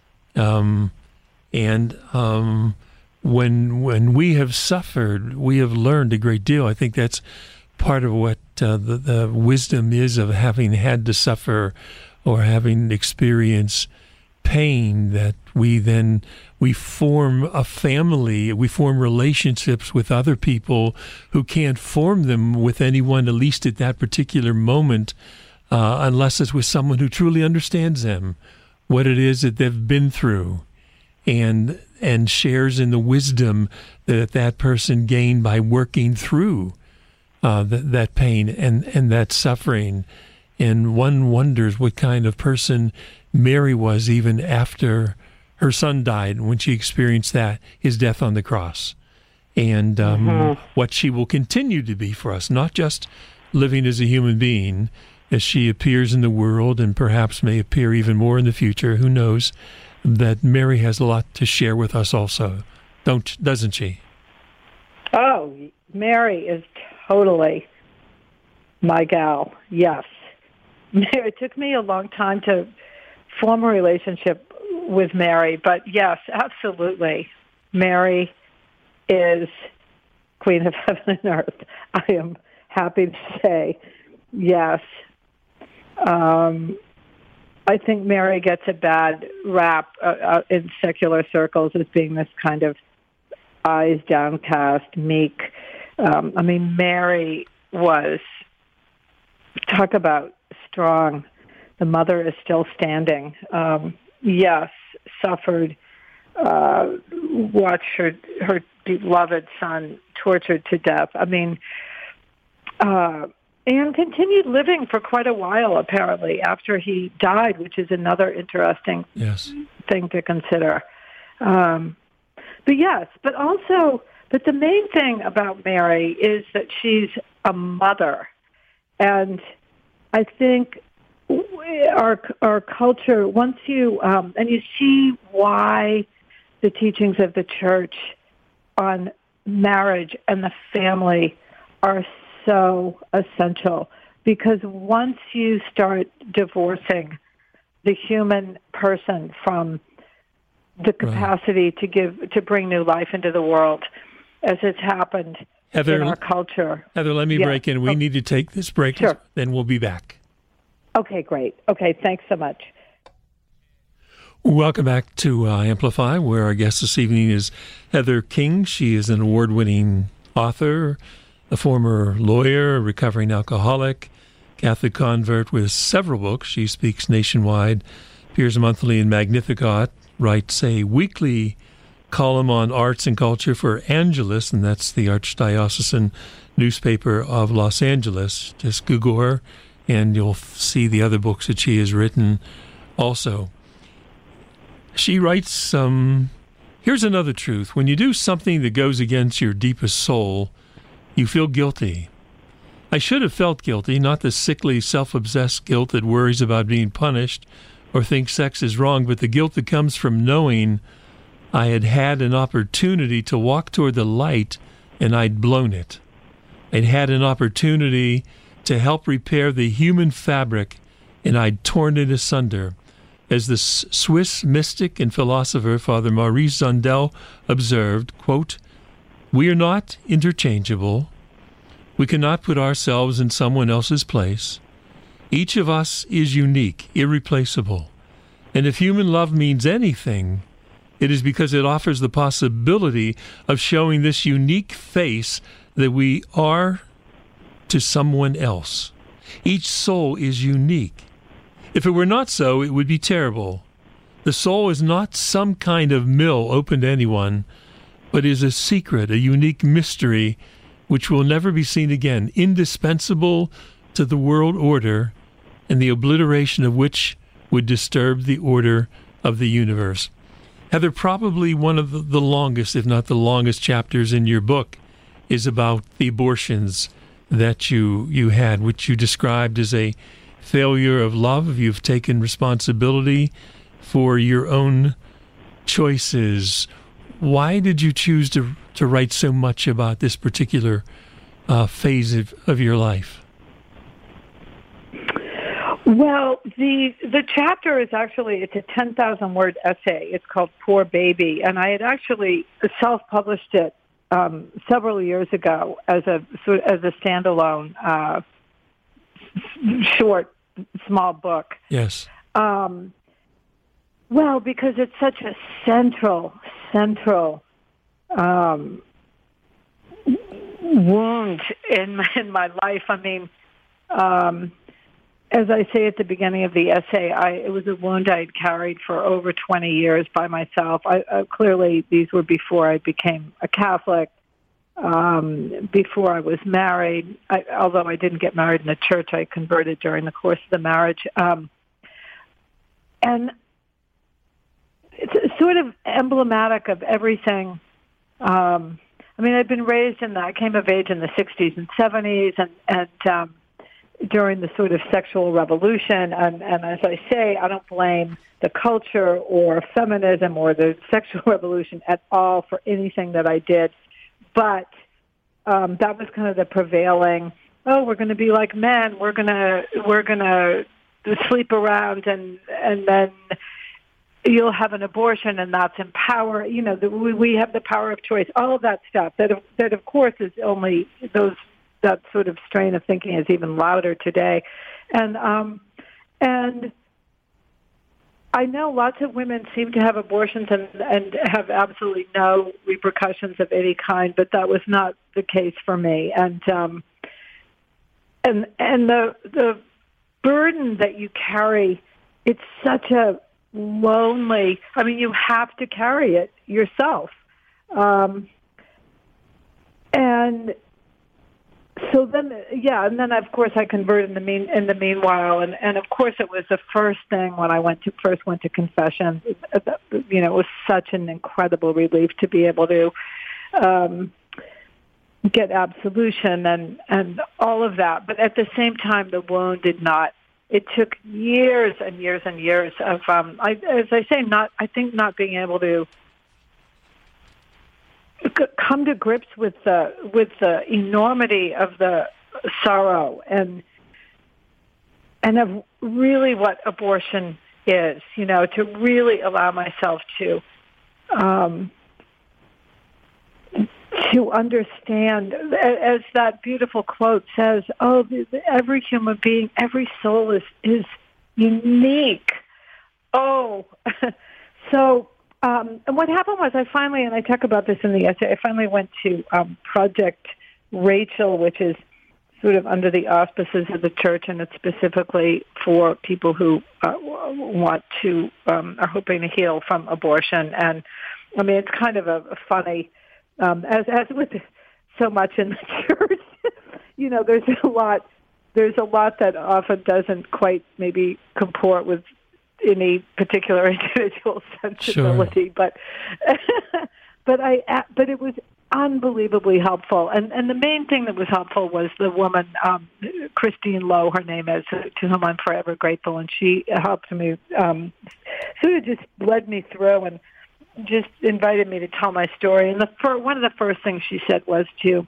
When we have suffered, we have learned a great deal. I think that's part of what the wisdom is of having had to suffer or having experienced pain, that we form a family, we form relationships with other people who can't form them with anyone, at least at that particular moment, unless it's with someone who truly understands them, what it is that they've been through, and shares in the wisdom that person gained by working through that pain and that suffering. And one wonders what kind of person Mary was even after her son died, when she experienced his death on the cross, and what she will continue to be for us, not just living as a human being as she appears in the world and perhaps may appear even more in the future. Who knows? That Mary has a lot to share with us also, doesn't she? Oh, Mary is totally my gal, yes. It took me a long time to form a relationship with Mary, but yes, absolutely. Mary is Queen of Heaven and Earth. I am happy to say yes. I think Mary gets a bad rap in secular circles as being this kind of eyes downcast, meek. Mary was, talk about strong. The mother is still standing. Yes, suffered, watched her beloved son tortured to death. And continued living for quite a while, apparently, after he died, which is another interesting thing to consider. But the main thing about Mary is that she's a mother. And I think our culture, once you, and you see why the teachings of the church on marriage and the family are so essential, because once you start divorcing the human person from the capacity to bring new life into the world, as has happened in our culture. Heather, let me break in. We need to take this break, sure. Then we'll be back. Okay, great. Okay, thanks so much. Welcome back to Amplify, where our guest this evening is Heather King. She is an award-winning author, a former lawyer, a recovering alcoholic, Catholic convert with several books. She speaks nationwide, appears monthly in Magnificat, writes a weekly column on arts and culture for Angelus, and that's the Archdiocesan newspaper of Los Angeles. Just Google her, and you'll see the other books that she has written also. She writes here's another truth. When you do something that goes against your deepest soul, you feel guilty. I should have felt guilty, not the sickly, self-obsessed guilt that worries about being punished or thinks sex is wrong, but the guilt that comes from knowing I had had an opportunity to walk toward the light and I'd blown it. I'd had an opportunity to help repair the human fabric and I'd torn it asunder. As the Swiss mystic and philosopher Father Maurice Zundel observed, quote, "We are not interchangeable. We cannot put ourselves in someone else's place. Each of us is unique, irreplaceable. And if human love means anything, it is because it offers the possibility of showing this unique face that we are to someone else. Each soul is unique. If it were not so, it would be terrible. The soul is not some kind of mill open to anyone, but is a secret, a unique mystery which will never be seen again, indispensable to the world order, and the obliteration of which would disturb the order of the universe." Heather, probably one of the longest, if not the longest chapters in your book is about the abortions that you had, which you described as a failure of love. You've taken responsibility for your own choices. Why did you choose to write so much about this particular phase of your life? Well, the chapter is it's a 10,000-word essay. It's called Poor Baby, and I had actually self-published it several years ago as a standalone short, small book. Yes. Well, because it's such a central wound in my life. As I say at the beginning of the essay, it was a wound I had carried for over 20 years by myself. Clearly, these were before I became a Catholic, before I was married. Although I didn't get married in the church, I converted during the course of the marriage. And it's sort of emblematic of everything. I'd been raised I came of age in the 60s and 70s, and during the sort of sexual revolution. And as I say, I don't blame the culture or feminism or the sexual revolution at all for anything that I did. But that was kind of the prevailing, we're going to be like men. We're going to sleep around and then you'll have an abortion and that's empower. You know, we have the power of choice, all of that stuff that of course is only that sort of strain of thinking is even louder today. And I know lots of women seem to have abortions and have absolutely no repercussions of any kind, but that was not the case for me. And the burden that you carry, it's such a lonely, I mean, you have to carry it yourself. And so then, and then of course I converted in the meanwhile, and of course it was the first thing when I went to confession. You know, it was such an incredible relief to be able to get absolution and all of that. But at the same time, the wound did not. It took years and years and years of, as I say, not being able to come to grips with the enormity of the sorrow and of really what abortion is, you know, to really allow myself to understand, as that beautiful quote says, every human being, every soul is unique. So and what happened was I finally, and I talk about this in the essay, I finally went to Project Rachel, which is sort of under the auspices of the church, and it's specifically for people who want to, are hoping to heal from abortion. And I mean, it's kind of a funny, as with so much in the church, you know, there's a lot that often doesn't quite maybe comport with any particular individual sensibility, sure. but it was unbelievably helpful. And the main thing that was helpful was the woman, Christine Lowe, her name is, to whom I'm forever grateful, and she helped me, sort of just led me through and just invited me to tell my story. And one of the first things she said was to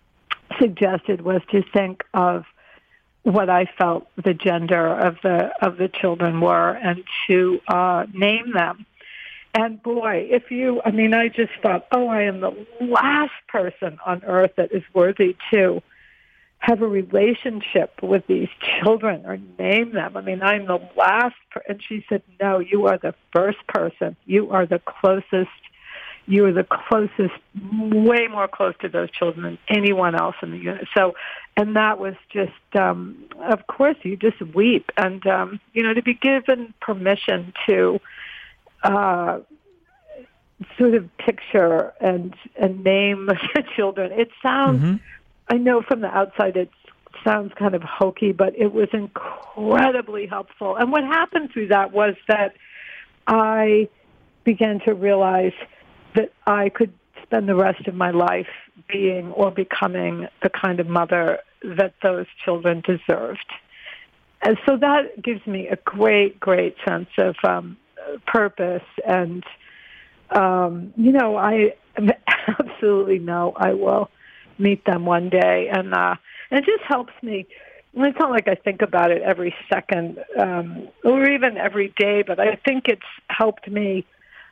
think of what I felt the gender of the children were, and to name them. And boy, I just thought, I am the last person on earth that is worthy to have a relationship with these children or name them. I mean, I'm the last. And she said, no, you are the first person. You are the closest. You are the closest, way more close to those children than anyone else in the unit. So, and that was just, of course, you just weep. And, to be given permission to sort of picture and name the children. It sounds, I know from the outside it sounds kind of hokey, but it was incredibly helpful. And what happened through that was that I began to realize that I could spend the rest of my life being or becoming the kind of mother that those children deserved. And so that gives me a great, great sense of purpose. And, I absolutely know I will meet them one day. And it just helps me. It's not like I think about it every second or even every day, but I think it's helped me.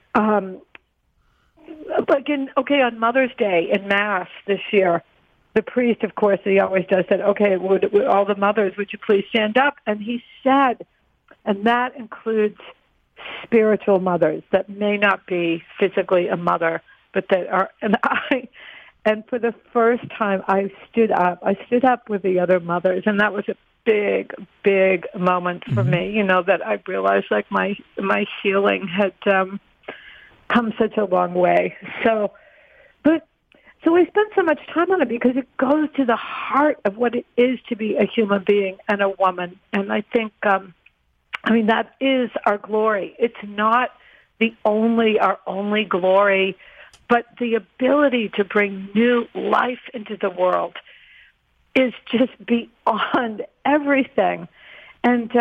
On Mother's Day in Mass this year, the priest, of course, he always does, said, okay, would all the mothers, would you please stand up? And he said, and that includes spiritual mothers that may not be physically a mother, but that are, and for the first time I stood up with the other mothers, and that was a big, big moment for me, that I realized like my healing had come such a long way. So I spent so much time on it because it goes to the heart of what it is to be a human being and a woman. And I think, that is our glory. It's not our only glory, but the ability to bring new life into the world. is just beyond everything. And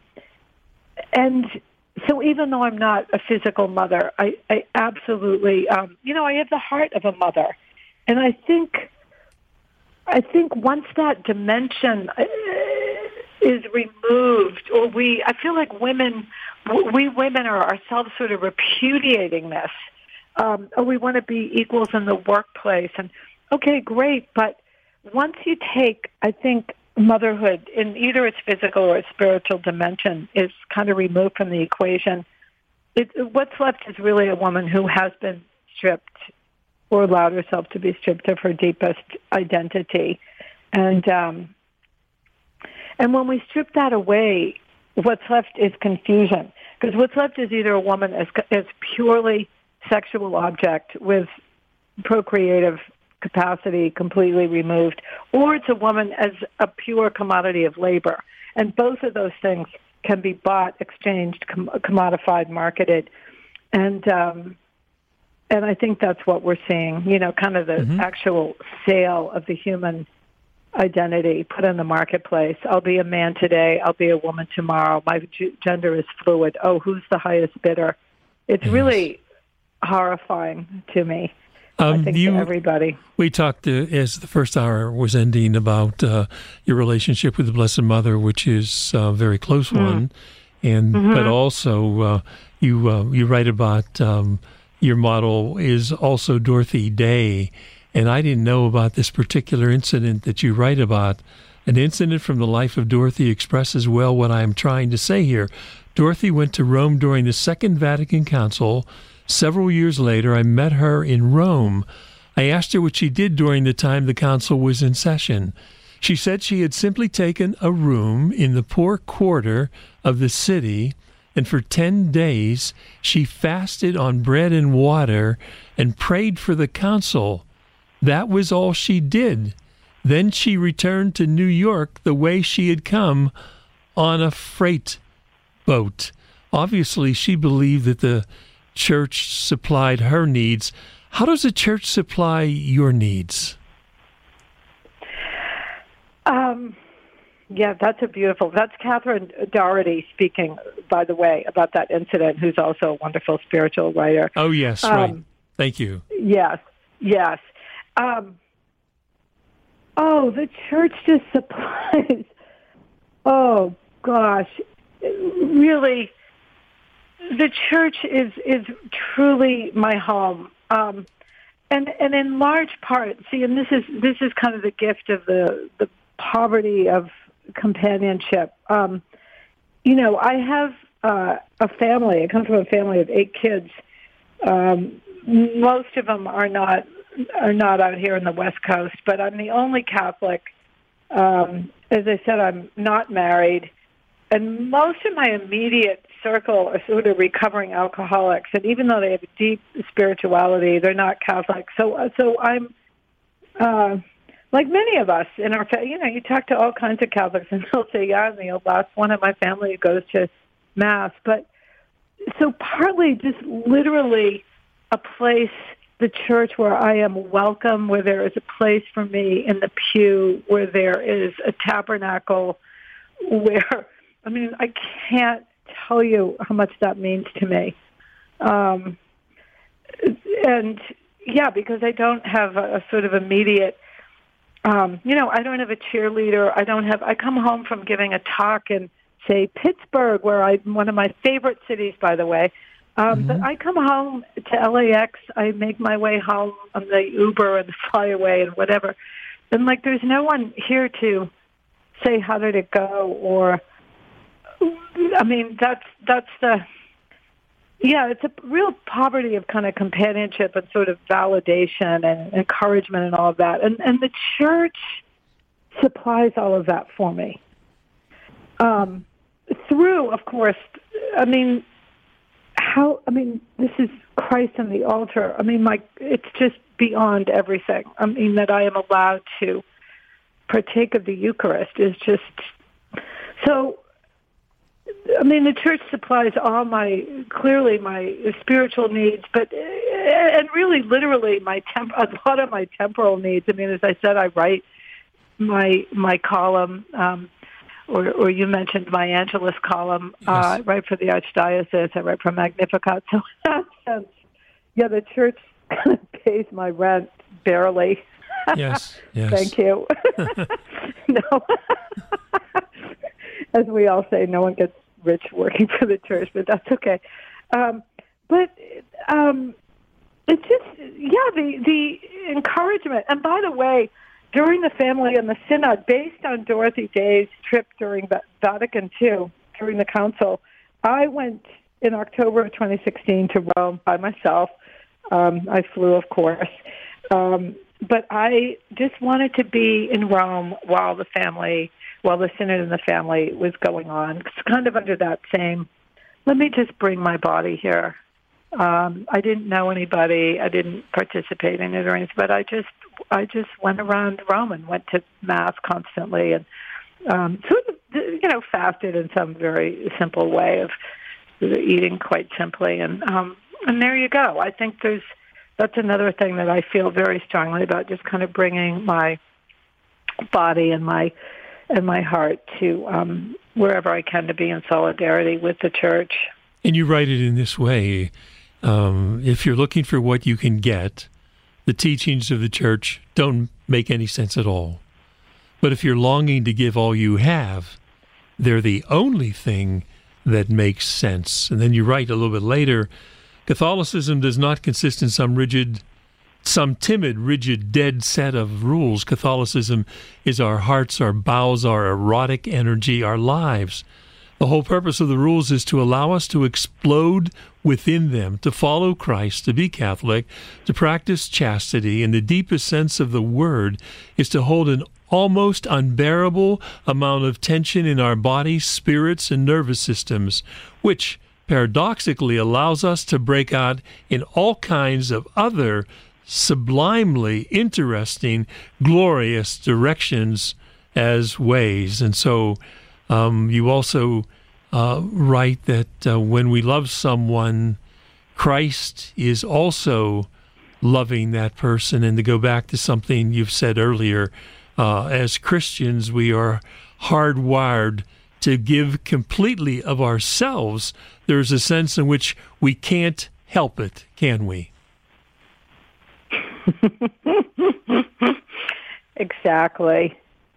so even though I'm not a physical mother, I absolutely, I have the heart of a mother. And I think once that dimension is removed, or I feel like we women are ourselves sort of repudiating this. Or we want to be equals in the workplace. And okay, great. But once you take, I think, motherhood in either its physical or its spiritual dimension is kind of removed from the equation, what's left is really a woman who has been stripped or allowed herself to be stripped of her deepest identity. And when we strip that away, what's left is confusion. Because what's left is either a woman as purely sexual object with procreative capacity completely removed, or it's a woman as a pure commodity of labor. And both of those things can be bought, exchanged, commodified, marketed. And I think that's what we're seeing, kind of the actual sale of the human identity put in the marketplace. I'll be a man today. I'll be a woman tomorrow. My gender is fluid. Oh, who's the highest bidder? It's really horrifying to me. I think to everybody. We talked as the first hour was ending about your relationship with the Blessed Mother, which is a very close one, and but also you write about your model is also Dorothy Day, and I didn't know about this particular incident that you write about. An incident from the life of Dorothy expresses well what I am trying to say here. Dorothy went to Rome during the Second Vatican Council. Several years later, I met her in Rome. I asked her what she did during the time the council was in session. She said she had simply taken a room in the poor quarter of the city, and for 10 days she fasted on bread and water and prayed for the council. That was all she did. Then she returned to New York the way she had come, on a freight boat. Obviously, she believed that the church supplied her needs. How does the church supply your needs? That's that's Catherine Doherty speaking, by the way, about that incident, who's also a wonderful spiritual writer. Oh, yes, right. Thank you. Yes. The church just supplies. Oh, gosh. Really, the church is truly my home, and in large part, and this is kind of the gift of the poverty of companionship. I have a family. I come from a family of 8 kids. Most of them are not out here in the West Coast, but I'm the only Catholic. As I said, I'm not married. And most of my immediate circle are sort of recovering alcoholics. And even though they have a deep spirituality, they're not Catholic. So I'm, like many of us in our family, you talk to all kinds of Catholics and they'll say, yeah, I'm the last one in my family who goes to Mass. But so partly just literally a place, the church, where I am welcome, where there is a place for me in the pew, where there is a tabernacle, where, I can't tell you how much that means to me. Because I don't have a sort of immediate, I don't have a cheerleader. I come home from giving a talk in, say, Pittsburgh, one of my favorite cities, by the way. But I come home to LAX. I make my way home on the Uber and fly away and whatever. And there's no one here to say, how did it go? Or, it's a real poverty of kind of companionship and sort of validation and encouragement and all of that. And the church supplies all of that for me. Through, of course, this is Christ on the altar. It's just beyond everything. That I am allowed to partake of the Eucharist is just so. The church supplies all my spiritual needs, and really, literally, a lot of my temporal needs. As I said, I write my column, or you mentioned my Angelus column. Yes. I write for the Archdiocese. I write for Magnificat. So in that sense, yeah, the church pays my rent barely. Yes. Thank you. No, as we all say, no one gets rich working for the church, but that's okay. But it's just, the encouragement. And by the way, during the Family and the Synod, based on Dorothy Day's trip during Vatican II, during the Council, I went in October of 2016 to Rome by myself. I flew, of course. But I just wanted to be in Rome while the Synod and the Family was going on. It's kind of under that same, let me just bring my body here. I didn't know anybody. I didn't participate in it or anything, but I just went around Rome and went to Mass constantly and sort of, fasted in some very simple way of eating quite simply. And there you go. I think that's another thing that I feel very strongly about, just kind of bringing my body and my heart to wherever I can to be in solidarity with the Church. And you write it in this way. If you're looking for what you can get, the teachings of the Church don't make any sense at all. But if you're longing to give all you have, they're the only thing that makes sense. And then you write a little bit later, Catholicism does not consist in some timid, rigid, dead set of rules. Catholicism is our hearts, our bowels, our erotic energy, our lives. The whole purpose of the rules is to allow us to explode within them, to follow Christ, to be Catholic, to practice chastity, and the deepest sense of the word is to hold an almost unbearable amount of tension in our bodies, spirits, and nervous systems, which paradoxically allows us to break out in all kinds of other sublimely interesting, glorious directions as ways. And so you also write that when we love someone, Christ is also loving that person. And to go back to something you've said earlier, as Christians, we are hardwired to give completely of ourselves. There's a sense in which we can't help it, can we? Exactly.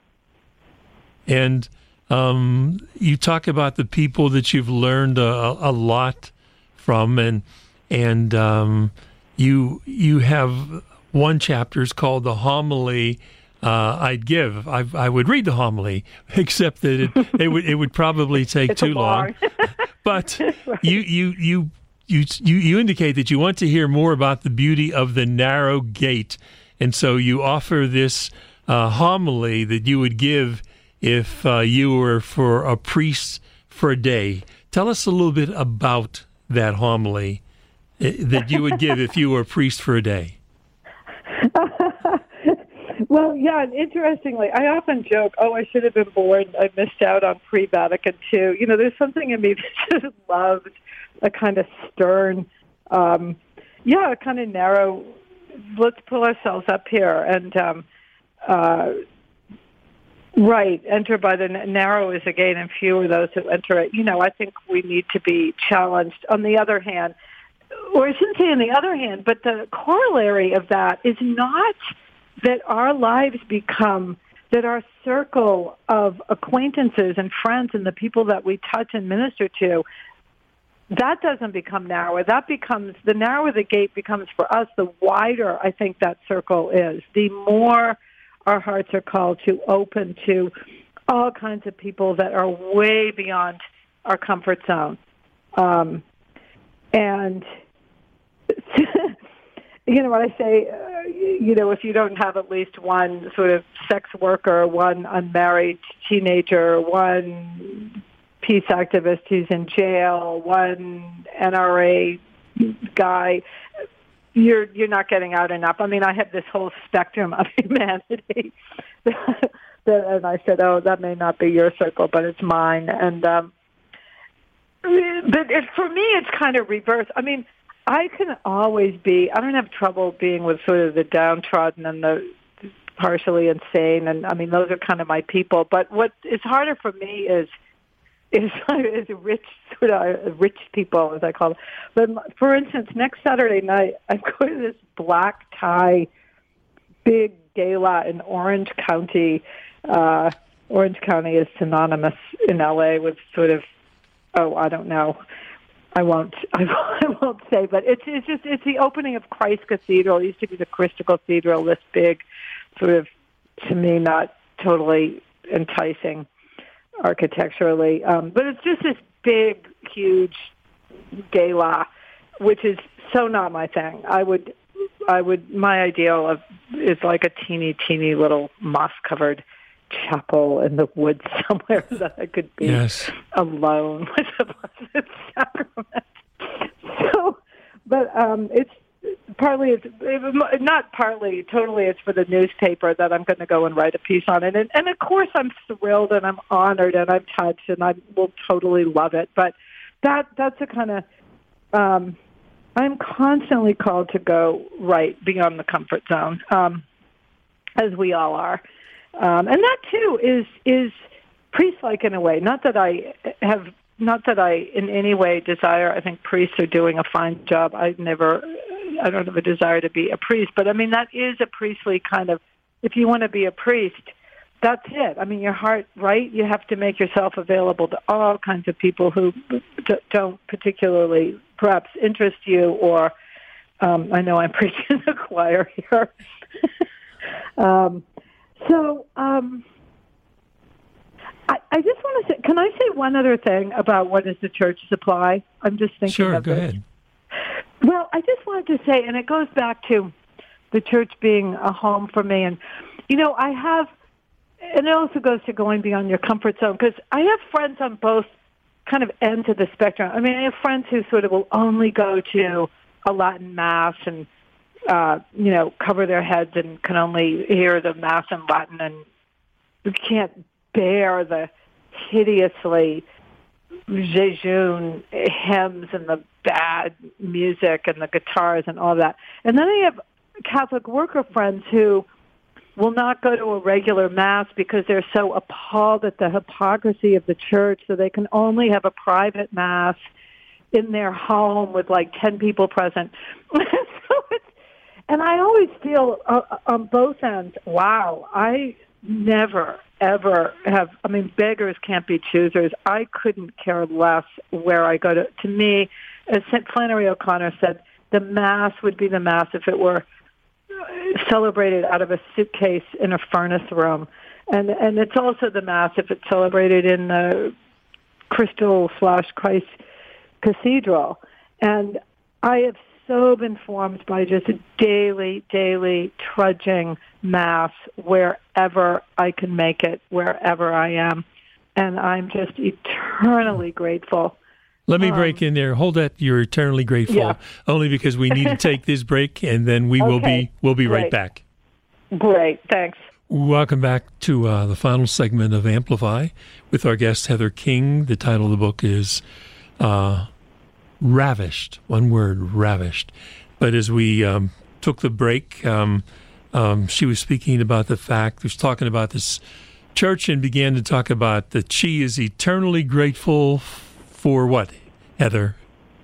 And you talk about the people that you've learned a lot from, and you have one chapter is called The Homily I'd Give. I would read the homily, except that it would probably take too long. But right. You indicate that you want to hear more about the beauty of the narrow gate, and so you offer this homily that you would give if you were for a priest for a day. Tell us a little bit about that homily that you would give if you were a priest for a day. Well, yeah, and interestingly, I often joke, I should have been born. I missed out on pre-Vatican II. There's something in me that just loved a kind of stern, a kind of narrow, let's pull ourselves up here and, right, enter by the narrow is a gate and few are those who enter it. I think we need to be challenged. On the other hand, or I shouldn't say on the other hand, but the corollary of that is not that our lives become, that our circle of acquaintances and friends and the people that we touch and minister to, that doesn't become narrower. That becomes, the narrower the gate becomes for us, the wider I think that circle is. The more our hearts are called to open to all kinds of people that are way beyond our comfort zone. And what I say, if you don't have at least one sort of sex worker, one unmarried teenager, one peace activist who's in jail, one NRA guy, you're not getting out enough. I mean, I have this whole spectrum of humanity. And I said, that may not be your circle, but it's mine. And but for me, it's kind of reverse. I mean, I can always be, I don't have trouble being with sort of the downtrodden and the partially insane, and I mean those are kind of my people. But what is harder for me is rich people, as I call them. But for instance, next Saturday night, I'm going to this black tie big gala in Orange County. Orange County is synonymous in LA with sort of, I don't know. I won't say, but it's the opening of Christ Cathedral. It used to be the Crystal Cathedral, this big, sort of, to me, not totally enticing architecturally, but it's just this big, huge gala, which is so not my thing. My ideal is like a teeny little moss-covered chapel in the woods somewhere that I could be alone with the Blessed Sacrament. So, but it's it's for the newspaper that I'm going to go and write a piece on it. And of course I'm thrilled and I'm honored and I'm touched and I will totally love it. But that's a kind of, I'm constantly called to go right beyond the comfort zone, as we all are. And that too is priest-like in a way. Not that I in any way desire. I think priests are doing a fine job. I don't have a desire to be a priest, but I mean that is a priestly kind of. If you want to be a priest, that's it. I mean, your heart, right? You have to make yourself available to all kinds of people who don't particularly perhaps interest you, or I know I'm preaching the choir here. I just want to say, can I say one other thing about what is the church supply? I'm just thinking Sure, of go this. ahead. Well, I just wanted to say, and it goes back to the church being a home for me. And, and it also goes to going beyond your comfort zone, because I have friends on both kind of ends of the spectrum. I mean, I have friends who sort of will only go to a Latin Mass and, cover their heads and can only hear the Mass in Latin and can't bear the hideously jejune hymns and the bad music and the guitars and all that. And then I have Catholic worker friends who will not go to a regular Mass because they're so appalled at the hypocrisy of the church, so they can only have a private Mass in their home with like 10 people present. And I always feel on both ends, wow, I never, ever have, I mean, beggars can't be choosers. I couldn't care less where I go to. To me, as St. Flannery O'Connor said, the Mass would be the Mass if it were celebrated out of a suitcase in a furnace room. And it's also the Mass if it's celebrated in the Crystal/Christ Cathedral. And I have so been formed by just a daily trudging Mass wherever I can make it, wherever I am. And I'm just eternally grateful. Let me break in there. Hold that. You're eternally grateful, only because we need to take this break, and then we'll be right back. Great. Thanks. Welcome back to the final segment of Amplify with our guest, Heather King. The title of the book is Ravished. One word, ravished. But as we took the break, she was speaking about the fact, she was talking about this church and began to talk about that she is eternally grateful for what, Heather?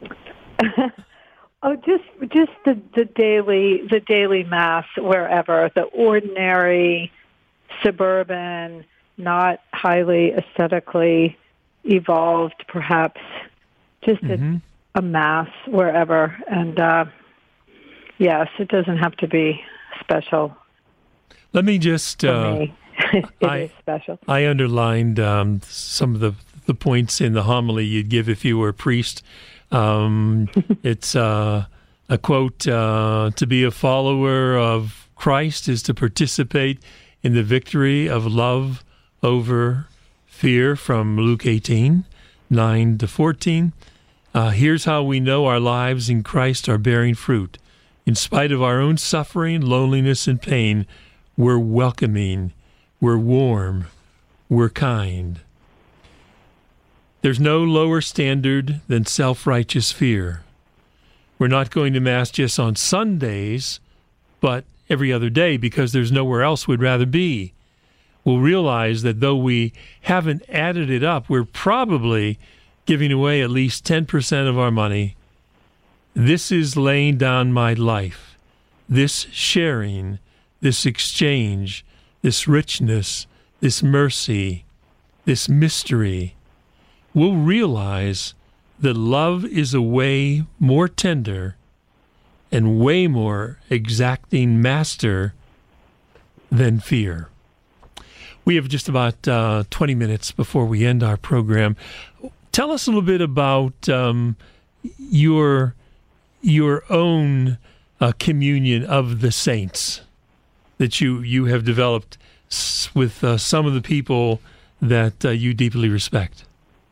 Just the daily Mass wherever, the ordinary, suburban, not highly aesthetically evolved, perhaps, just a Mass wherever. And yes, it doesn't have to be special. Let me just, for me. It is special. I underlined some of the points in the homily you'd give if you were a priest. It's a quote, to be a follower of Christ is to participate in the victory of love over fear, from Luke 18, 9-14. Here's how we know our lives in Christ are bearing fruit. In spite of our own suffering, loneliness, and pain, we're welcoming, we're warm, we're kind. There's no lower standard than self-righteous fear. We're not going to Mass just on Sundays, but every other day because there's nowhere else we'd rather be, we'll realize that though we haven't added it up, we're probably giving away at least 10% of our money. This is laying down my life. This sharing, this exchange, this richness, this mercy, this mystery, we'll realize that love is a way more tender and way more exacting master than fear. We have just about 20 minutes before we end our program. Tell us a little bit about your own communion of the saints that you have developed with some of the people that you deeply respect.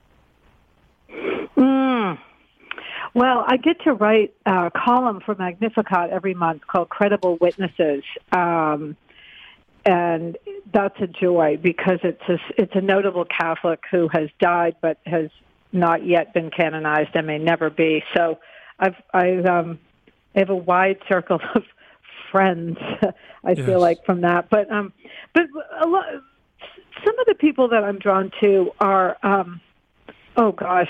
Well, I get to write a column for Magnificat every month called Credible Witnesses, and that's a joy because it's a notable Catholic who has died but has not yet been canonized and may never be. So I have a wide circle of friends. I feel like from that, but a lot. Some of the people that I'm drawn to are. Oh gosh,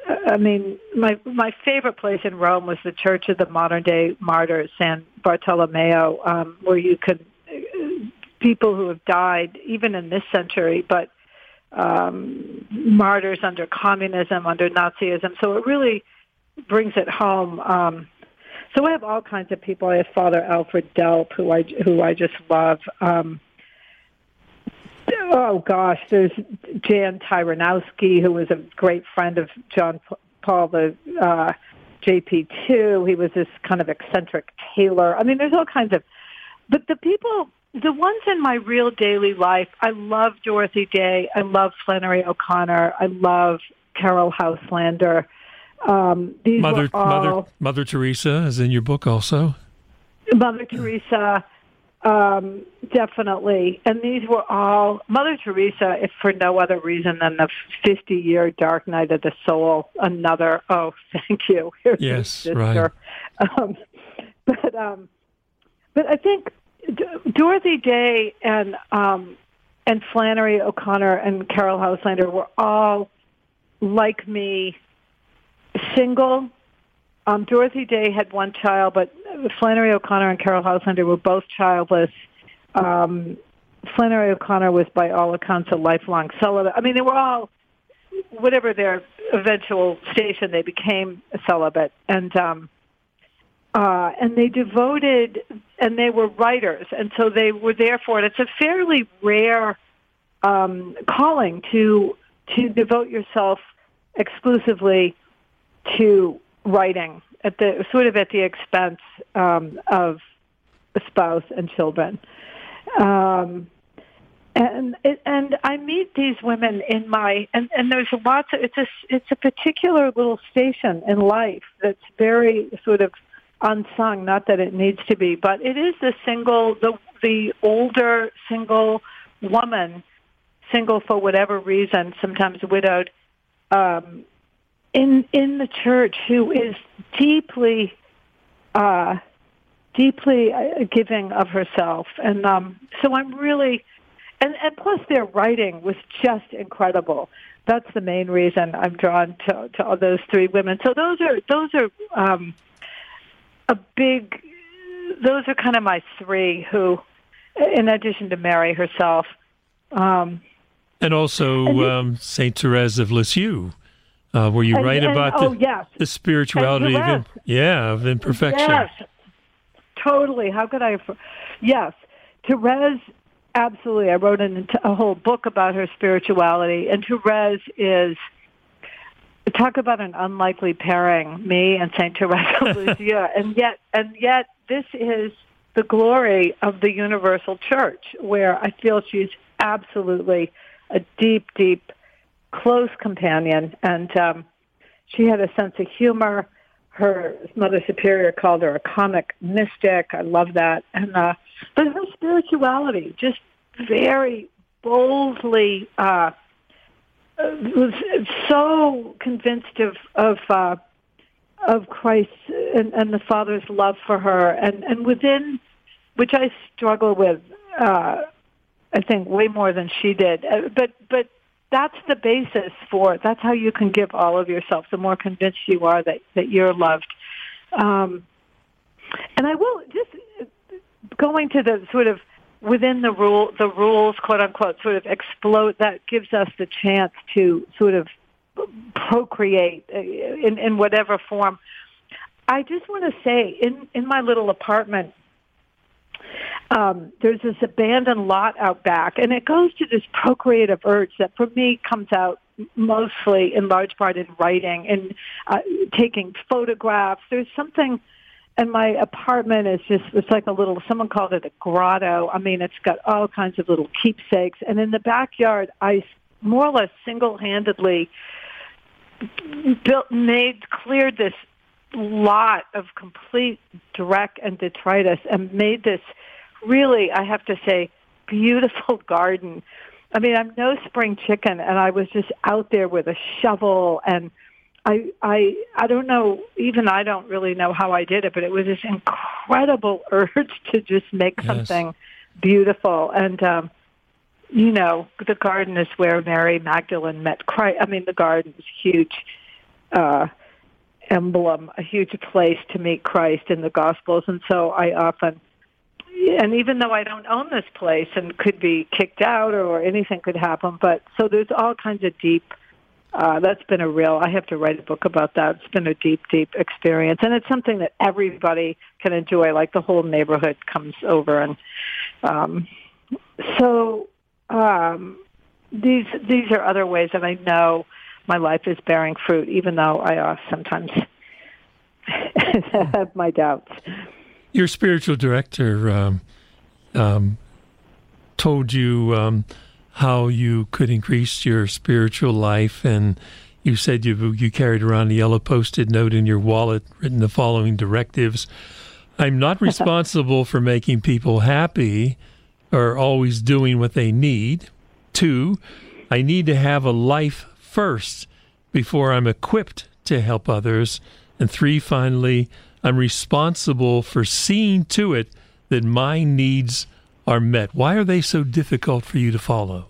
my favorite place in Rome was the Church of the Modern Day Martyrs, San Bartolomeo, where you could people who have died even in this century, but martyrs under communism, under Nazism. So it really brings it home. So I have all kinds of people. I have Father Alfred Delp, who I just love. Oh gosh, there's Jan Tyranowski, who was a great friend of John Paul the JP2. He was this kind of eccentric tailor. I mean, there's all kinds of. But the ones in my real daily life, I love Dorothy Day. I love Flannery O'Connor. I love Carol Houselander. These were all, Mother Teresa is in your book also. Mother Teresa. Definitely. And these were all Mother Teresa, if for no other reason than the 50-year dark night of the soul. Another, thank you. Here's yes, sister. right. But I think Dorothy Day and Flannery O'Connor and Carol Houselander were all, like me, single. Dorothy Day had one child, but Flannery O'Connor and Carol Houselander were both childless. Flannery O'Connor was, by all accounts, a lifelong celibate. I mean, they were all, whatever their eventual station, they became a celibate. And they devoted, and they were writers, and so they were there for it. It's a fairly rare calling to devote yourself exclusively to writing at the expense of a spouse and children, and I meet these women in my and there's lots of it's a particular little station in life that's very sort of unsung. Not that it needs to be, but it is the older single woman, single for whatever reason, sometimes widowed. In the church, who is deeply giving of herself, and so I'm really, and plus their writing was just incredible. That's the main reason I'm drawn to all those three women. So those are those are kind of my three who, in addition to Mary herself, and also Saint Therese of Lisieux. Where you write about the spirituality of imperfection. Yes, totally. How could I? Yes, Therese, absolutely. I wrote a whole book about her spirituality, and Therese is, talk about an unlikely pairing, me and Saint Therese of Lisieux, and yet this is the glory of the universal church, where I feel she's absolutely a deep, close companion, and she had a sense of humor. Her Mother Superior called her a comic mystic. I love that. And but her spirituality, just very boldly, was so convinced of Christ and the Father's love for her, and within which I struggle with, I think, way more than she did. But that's the basis for, that's how you can give all of yourself, the more convinced you are that you're loved. And I will, just going to the sort of within the rules, quote unquote, sort of explode, that gives us the chance to sort of procreate in whatever form. I just want to say, in my little apartment, there's this abandoned lot out back, and it goes to this procreative urge that for me comes out mostly in large part in writing and taking photographs. There's something, and my apartment is just, it's like a little, someone called it a grotto. I mean, it's got all kinds of little keepsakes. And in the backyard, I more or less single-handedly cleared this lot of complete dreck and detritus and made this really, I have to say, beautiful garden. I mean, I'm no spring chicken, and I was just out there with a shovel, and I don't know, even I don't really know how I did it, but it was this incredible urge to just make something beautiful. And, the garden is where Mary Magdalene met Christ. I mean, the garden is a huge emblem, a huge place to meet Christ in the Gospels. And so I often, and even though I don't own this place and could be kicked out or anything could happen, but so there's all kinds of deep, that's been I have to write a book about that. It's been a deep, deep experience. And it's something that everybody can enjoy, like the whole neighborhood comes over. And these are other ways that I know my life is bearing fruit, even though I sometimes have my doubts. Your spiritual director told you how you could increase your spiritual life, and you said you carried around a yellow Post-it note in your wallet written the following directives. I'm not responsible for making people happy or always doing what they need. 2, I need to have a life first before I'm equipped to help others. And 3, finally, I'm responsible for seeing to it that my needs are met. Why are they so difficult for you to follow?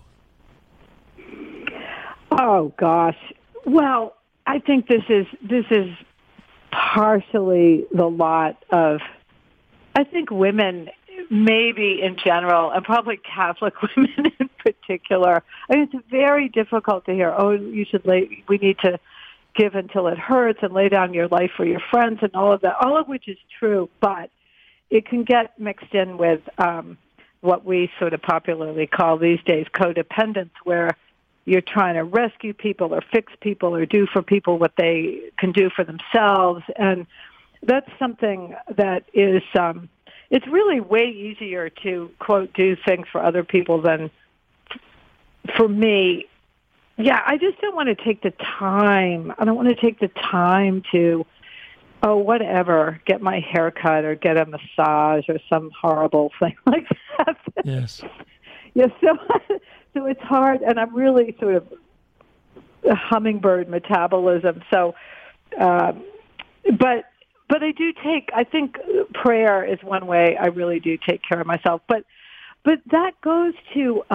Oh, gosh. Well, I think this is partially the lot of, I think, women, maybe in general, and probably Catholic women in particular. I mean, it's very difficult to hear, we need to give until it hurts and lay down your life for your friends and all of that, all of which is true, but it can get mixed in with what we sort of popularly call these days codependence, where you're trying to rescue people or fix people or do for people what they can do for themselves. And that's something that is, it's really way easier to, quote, do things for other people than for me. Yeah, I just don't want to take the time. I don't want to take the time to, whatever, get my hair cut or get a massage or some horrible thing like that. Yes. Yeah, so it's hard, and I'm really sort of a hummingbird metabolism. So, but I do I think prayer is one way I really do take care of myself. But that goes to,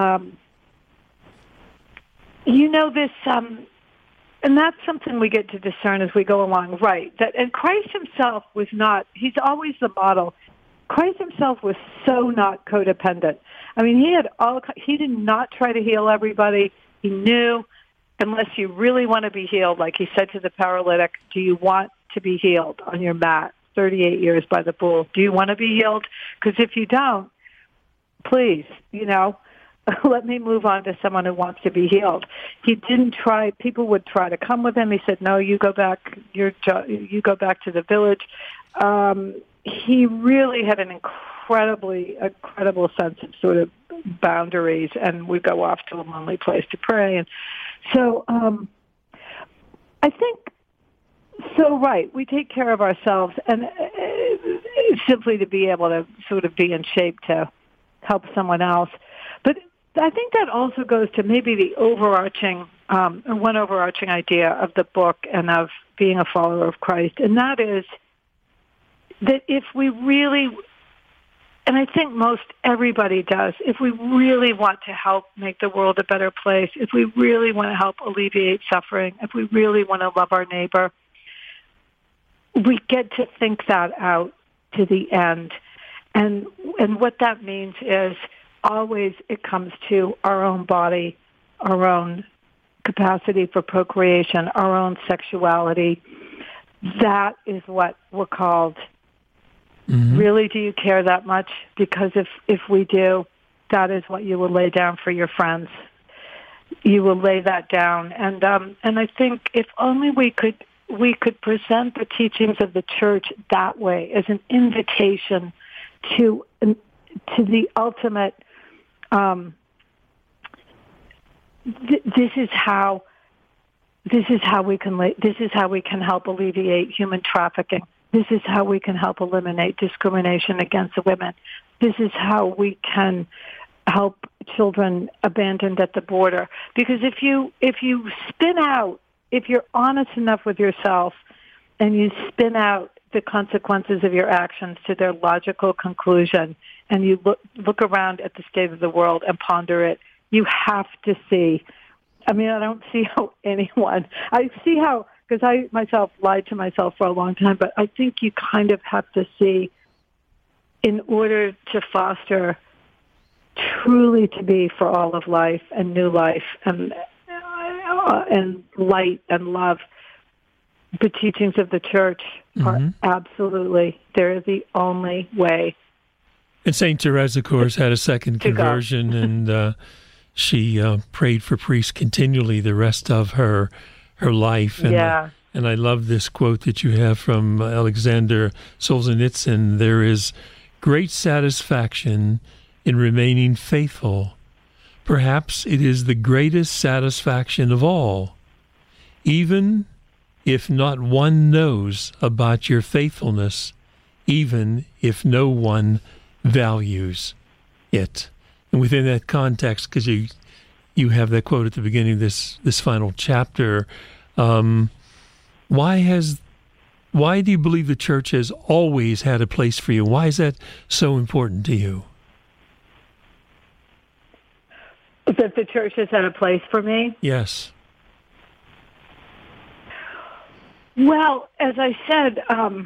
this, and that's something we get to discern as we go along, right? And Christ himself was not, he's always the model. Christ himself was so not codependent. I mean, he did not try to heal everybody. He knew, unless you really want to be healed, like he said to the paralytic, do you want to be healed on your mat, 38 years by the pool? Do you want to be healed? Because if you don't, please, let me move on to someone who wants to be healed. He didn't try. People would try to come with him. He said, no, you go back. You go back to the village. He really had an incredible sense of sort of boundaries, and we go off to a lonely place to pray. And so I think, right, we take care of ourselves, and simply to be able to sort of be in shape to help someone else. But I think that also goes to maybe the one overarching idea of the book and of being a follower of Christ, and that is that if we really, and I think most everybody does, if we really want to help make the world a better place, if we really want to help alleviate suffering, if we really want to love our neighbor, we get to think that out to the end. And what that means is always it comes to our own body, our own capacity for procreation, our own sexuality. That is what we're called. Mm-hmm. Really, do you care that much? Because if we do, that is what you will lay down for your friends. You will lay that down. And I think if only we could present the teachings of the church that way, as an invitation to the ultimate. This is how we can help alleviate human trafficking. This is how we can help eliminate discrimination against women. This is how we can help children abandoned at the border. Because if you spin out, if you're honest enough with yourself and you spin out the consequences of your actions to their logical conclusion, and you look around at the state of the world and ponder it, you have to see. I mean, I don't see how I see how, because I myself lied to myself for a long time, but I think you kind of have to see, in order to foster truly to be for all of life and new life and light and love, the teachings of the church are absolutely, they're the only way. And St. Therese, of course, had a second conversion, and she prayed for priests continually the rest of her life. And, and I love this quote that you have from Alexander Solzhenitsyn: "There is great satisfaction in remaining faithful. Perhaps it is the greatest satisfaction of all, even if not one knows about your faithfulness, even if no one values it." And within that context, because you have that quote at the beginning of this final chapter, why do you believe the church has always had a place for you? Why is that so important to you? That the church has had a place for me? Yes. Well, as I said,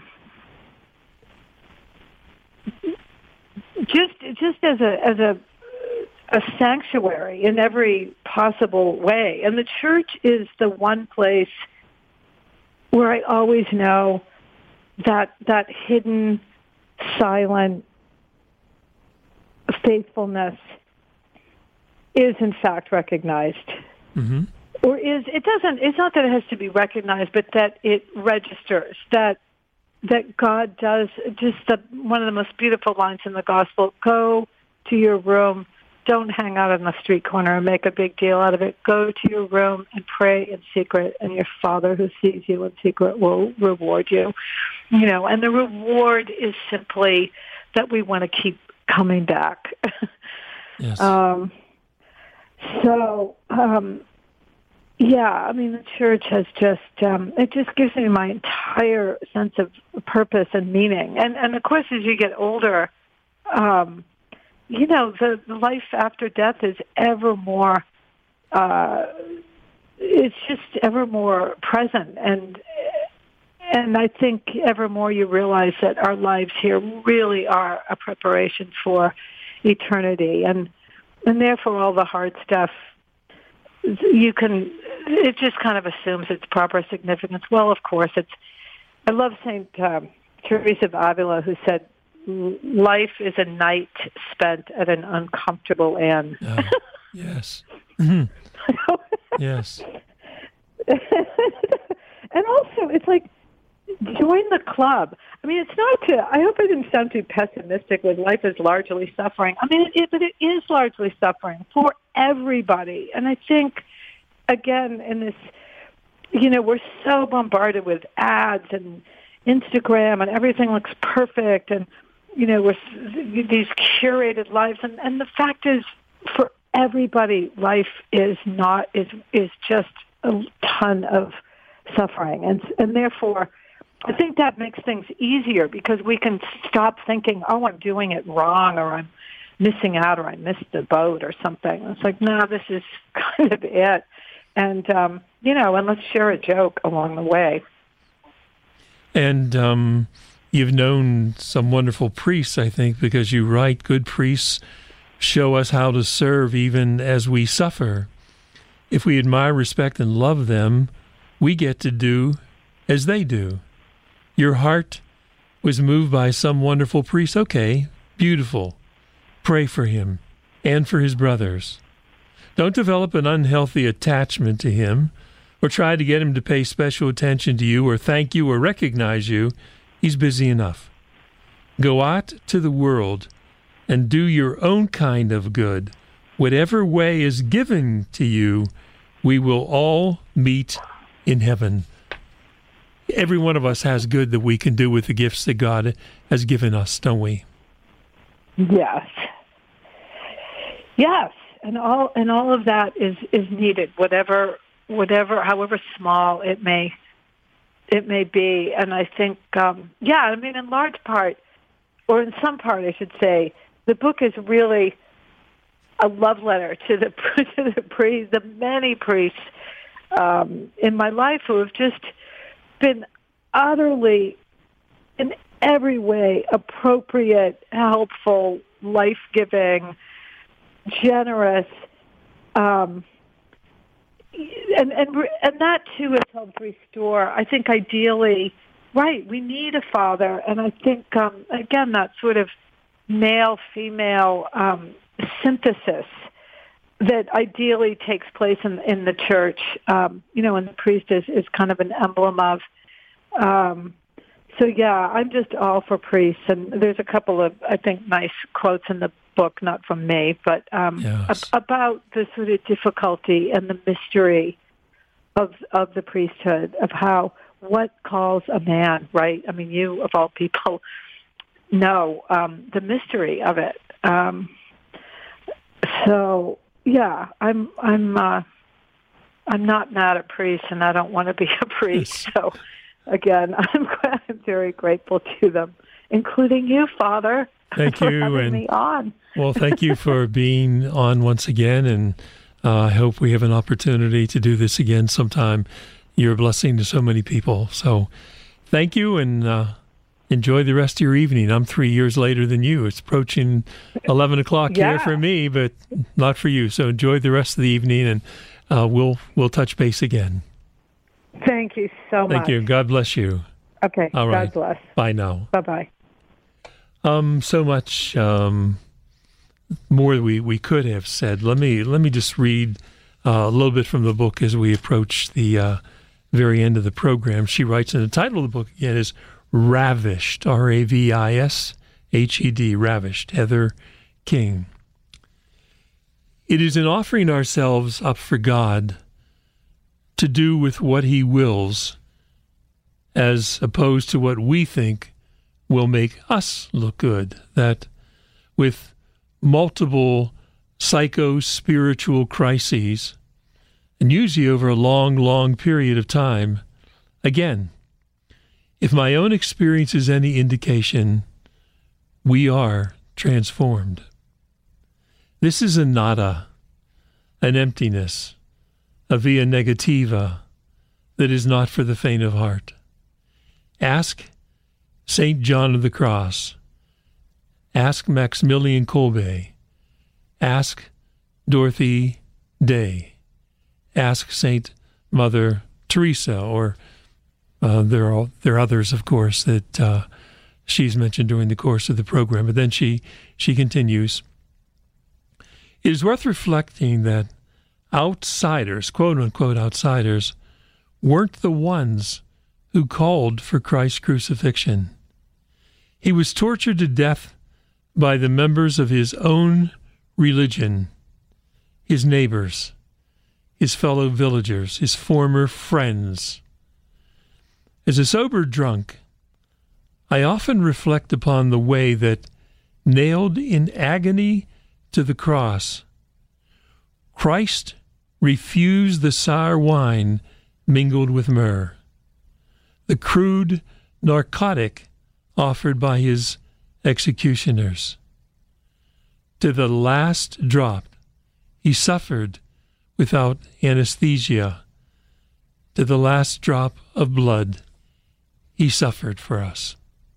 just as a sanctuary in every possible way, and the church is the one place where I always know that hidden, silent faithfulness is in fact recognized. Mm-hmm. Or it's not that it has to be recognized, but that it registers, that God does one of the most beautiful lines in the gospel: go to your room, don't hang out on the street corner and make a big deal out of it. Go to your room and pray in secret, and your Father who sees you in secret will reward you. And the reward is simply that we want to keep coming back. Yes. The church has it just gives me my entire sense of purpose and meaning. And of course, as you get older, the life after death is ever more, it's just ever more present. And I think ever more you realize that our lives here really are a preparation for eternity. And therefore all the hard stuff, it just kind of assumes its proper significance. Well, of course, I love St. Teresa of Avila, who said, life is a night spent at an uncomfortable inn. Oh, yes. Mm-hmm. Yes. And also, it's like, join the club. I mean, I hope I didn't sound too pessimistic with life is largely suffering. I mean, but it is largely suffering for everybody. And I think, again, in this, we're so bombarded with ads and Instagram, and everything looks perfect, and, with these curated lives. And the fact is, for everybody, life is just a ton of suffering. And therefore, I think that makes things easier because we can stop thinking, oh, I'm doing it wrong, or I'm missing out, or I missed the boat or something. It's like, no, this is kind of it. And, and let's share a joke along the way. And you've known some wonderful priests, I think, because you write, good priests show us how to serve even as we suffer. If we admire, respect, and love them, we get to do as they do. Your heart was moved by some wonderful priest. Okay, beautiful. Pray for him and for his brothers. Don't develop an unhealthy attachment to him or try to get him to pay special attention to you or thank you or recognize you. He's busy enough. Go out to the world and do your own kind of good. Whatever way is given to you, we will all meet in heaven. Every one of us has good that we can do with the gifts that God has given us, don't we? Yes. Yes. And all of that is needed, whatever, however small it may be. And I think, in large part, or in some part, I should say, the book is really a love letter to the priests, the many priests in my life who have just been utterly, in every way, appropriate, helpful, life-giving, generous, and that too has helped restore. I think ideally, right, we need a father, and I think again that sort of male-female synthesis that ideally takes place in the church, and the priest is kind of an emblem of. So yeah, I'm just all for priests, and there's a couple of, I think, nice quotes in the book, not from me, but yes. About the sort of difficulty and the mystery of the priesthood, of what calls a man, right? I mean, you, of all people, know the mystery of it. So yeah, I'm not mad at priests, and I don't want to be a priest. Yes. So again, I'm very grateful to them, including you, Father. Thank for you, having me on. Well, thank you for being on once again, and I hope we have an opportunity to do this again sometime. You're a blessing to so many people. So thank you, and enjoy the rest of your evening. I'm 3 years later than you. It's approaching 11 o'clock here for me, but not for you. So enjoy the rest of the evening, and we'll touch base again. Thank you so much. Thank you. God bless you. Okay. All right. God bless. Bye now. Bye-bye. So much more we could have said. Let me just read a little bit from the book as we approach the very end of the program. She writes, and the title of the book again is Ravished, R-A-V-I-S-H-E-D, Ravished, Heather King. It is in offering ourselves up for God to do with what He wills, as opposed to what we think will make us look good, that with multiple psycho-spiritual crises, and usually over a long, long period of time, again, if my own experience is any indication, we are transformed. This is a nada, an emptiness, a via negativa that is not for the faint of heart. Ask St. John of the Cross. Ask Maximilian Kolbe. Ask Dorothy Day. Ask St. Mother Teresa, or there are others, of course, that she's mentioned during the course of the program. But then she continues. It is worth reflecting that outsiders, quote-unquote outsiders, weren't the ones who called for Christ's crucifixion. He was tortured to death by the members of his own religion, his neighbors, his fellow villagers, his former friends. As a sober drunk, I often reflect upon the way that, nailed in agony to the cross, Christ refused the sour wine mingled with myrrh. The crude narcotic offered by his executioners. To the last drop, he suffered without anesthesia. To the last drop of blood, he suffered for us.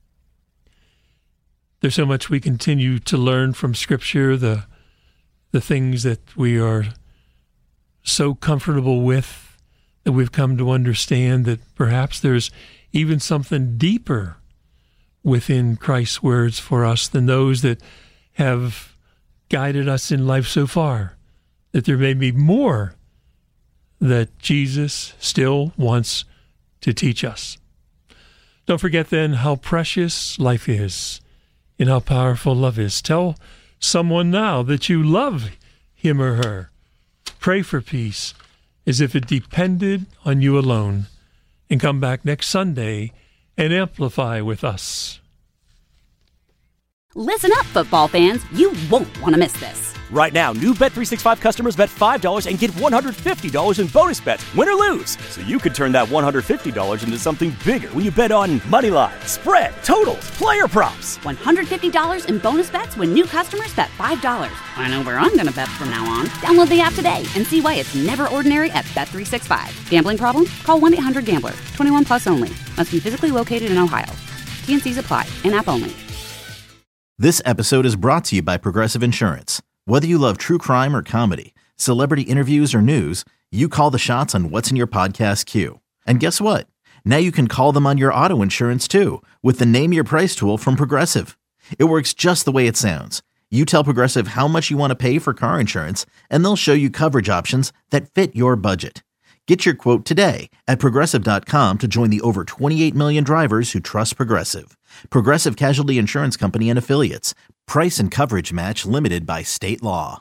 There's so much we continue to learn from Scripture, the things that we are so comfortable with, that we've come to understand that perhaps there's even something deeper within Christ's words for us than those that have guided us in life so far, that there may be more that Jesus still wants to teach us. Don't forget then how precious life is and how powerful love is. Tell someone now that you love him or her. Pray for peace as if it depended on you alone. And come back next Sunday and amplify with us. Listen up, football fans. You won't want to miss this. Right now, new Bet365 customers bet $5 and get $150 in bonus bets, win or lose. So you could turn that $150 into something bigger when you bet on money line, spread, totals, player props. $150 in bonus bets when new customers bet $5. I know where I'm going to bet from now on. Download the app today and see why it's never ordinary at Bet365. Gambling problem? Call 1-800-GAMBLER. 21 plus only. Must be physically located in Ohio. T&Cs apply. In-app only. This episode is brought to you by Progressive Insurance. Whether you love true crime or comedy, celebrity interviews or news, you call the shots on what's in your podcast queue. And guess what? Now you can call them on your auto insurance too with the Name Your Price tool from Progressive. It works just the way it sounds. You tell Progressive how much you want to pay for car insurance, and they'll show you coverage options that fit your budget. Get your quote today at Progressive.com to join the over 28 million drivers who trust Progressive. Progressive Casualty Insurance Company and Affiliates. Price and coverage match limited by state law.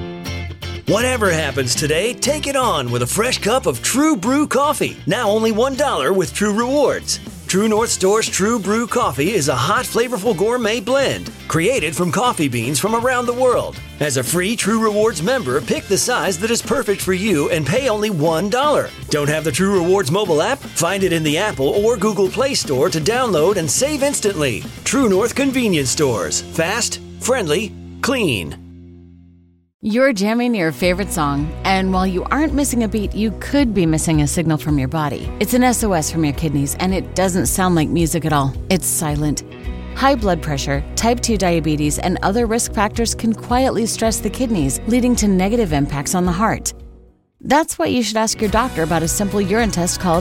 Whatever happens today, take it on with a fresh cup of True Brew coffee. Now only $1 with True Rewards. True North Store's True Brew coffee is a hot, flavorful gourmet blend created from coffee beans from around the world. As a free True Rewards member, pick the size that is perfect for you and pay only $1. Don't have the True Rewards mobile app? Find it in the Apple or Google Play Store to download and save instantly. True North Convenience Stores. Fast, friendly, clean. You're jamming your favorite song, and while you aren't missing a beat, you could be missing a signal from your body. It's an SOS from your kidneys, and it doesn't sound like music at all. It's silent. High blood pressure, type 2 diabetes, and other risk factors can quietly stress the kidneys, leading to negative impacts on the heart. That's why you should ask your doctor about a simple urine test called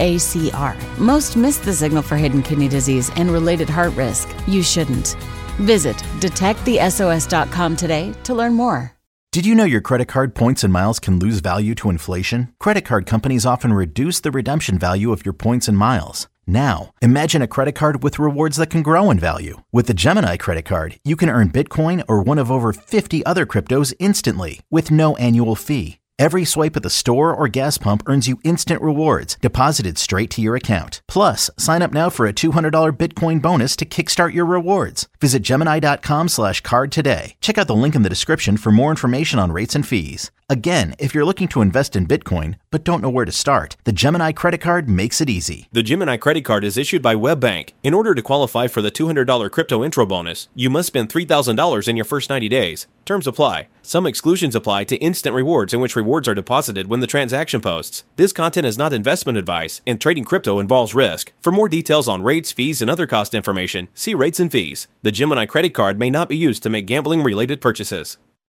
UACR. Most miss the signal for hidden kidney disease and related heart risk. You shouldn't. Visit detectthesos.com today to learn more. Did you know your credit card points and miles can lose value to inflation? Credit card companies often reduce the redemption value of your points and miles. Now, imagine a credit card with rewards that can grow in value. With the Gemini credit card, you can earn Bitcoin or one of over 50 other cryptos instantly with no annual fee. Every swipe at the store or gas pump earns you instant rewards deposited straight to your account. Plus, sign up now for a $200 Bitcoin bonus to kickstart your rewards. Visit Gemini.com/card today. Check out the link in the description for more information on rates and fees. Again, if you're looking to invest in Bitcoin but don't know where to start, the Gemini credit card makes it easy. The Gemini credit card is issued by WebBank. In order to qualify for the $200 crypto intro bonus, you must spend $3,000 in your first 90 days. Terms apply. Some exclusions apply to instant rewards in which rewards are deposited when the transaction posts. This content is not investment advice, and trading crypto involves risk. For more details on rates, fees, and other cost information, see rates and fees. The Gemini credit card may not be used to make gambling-related purchases.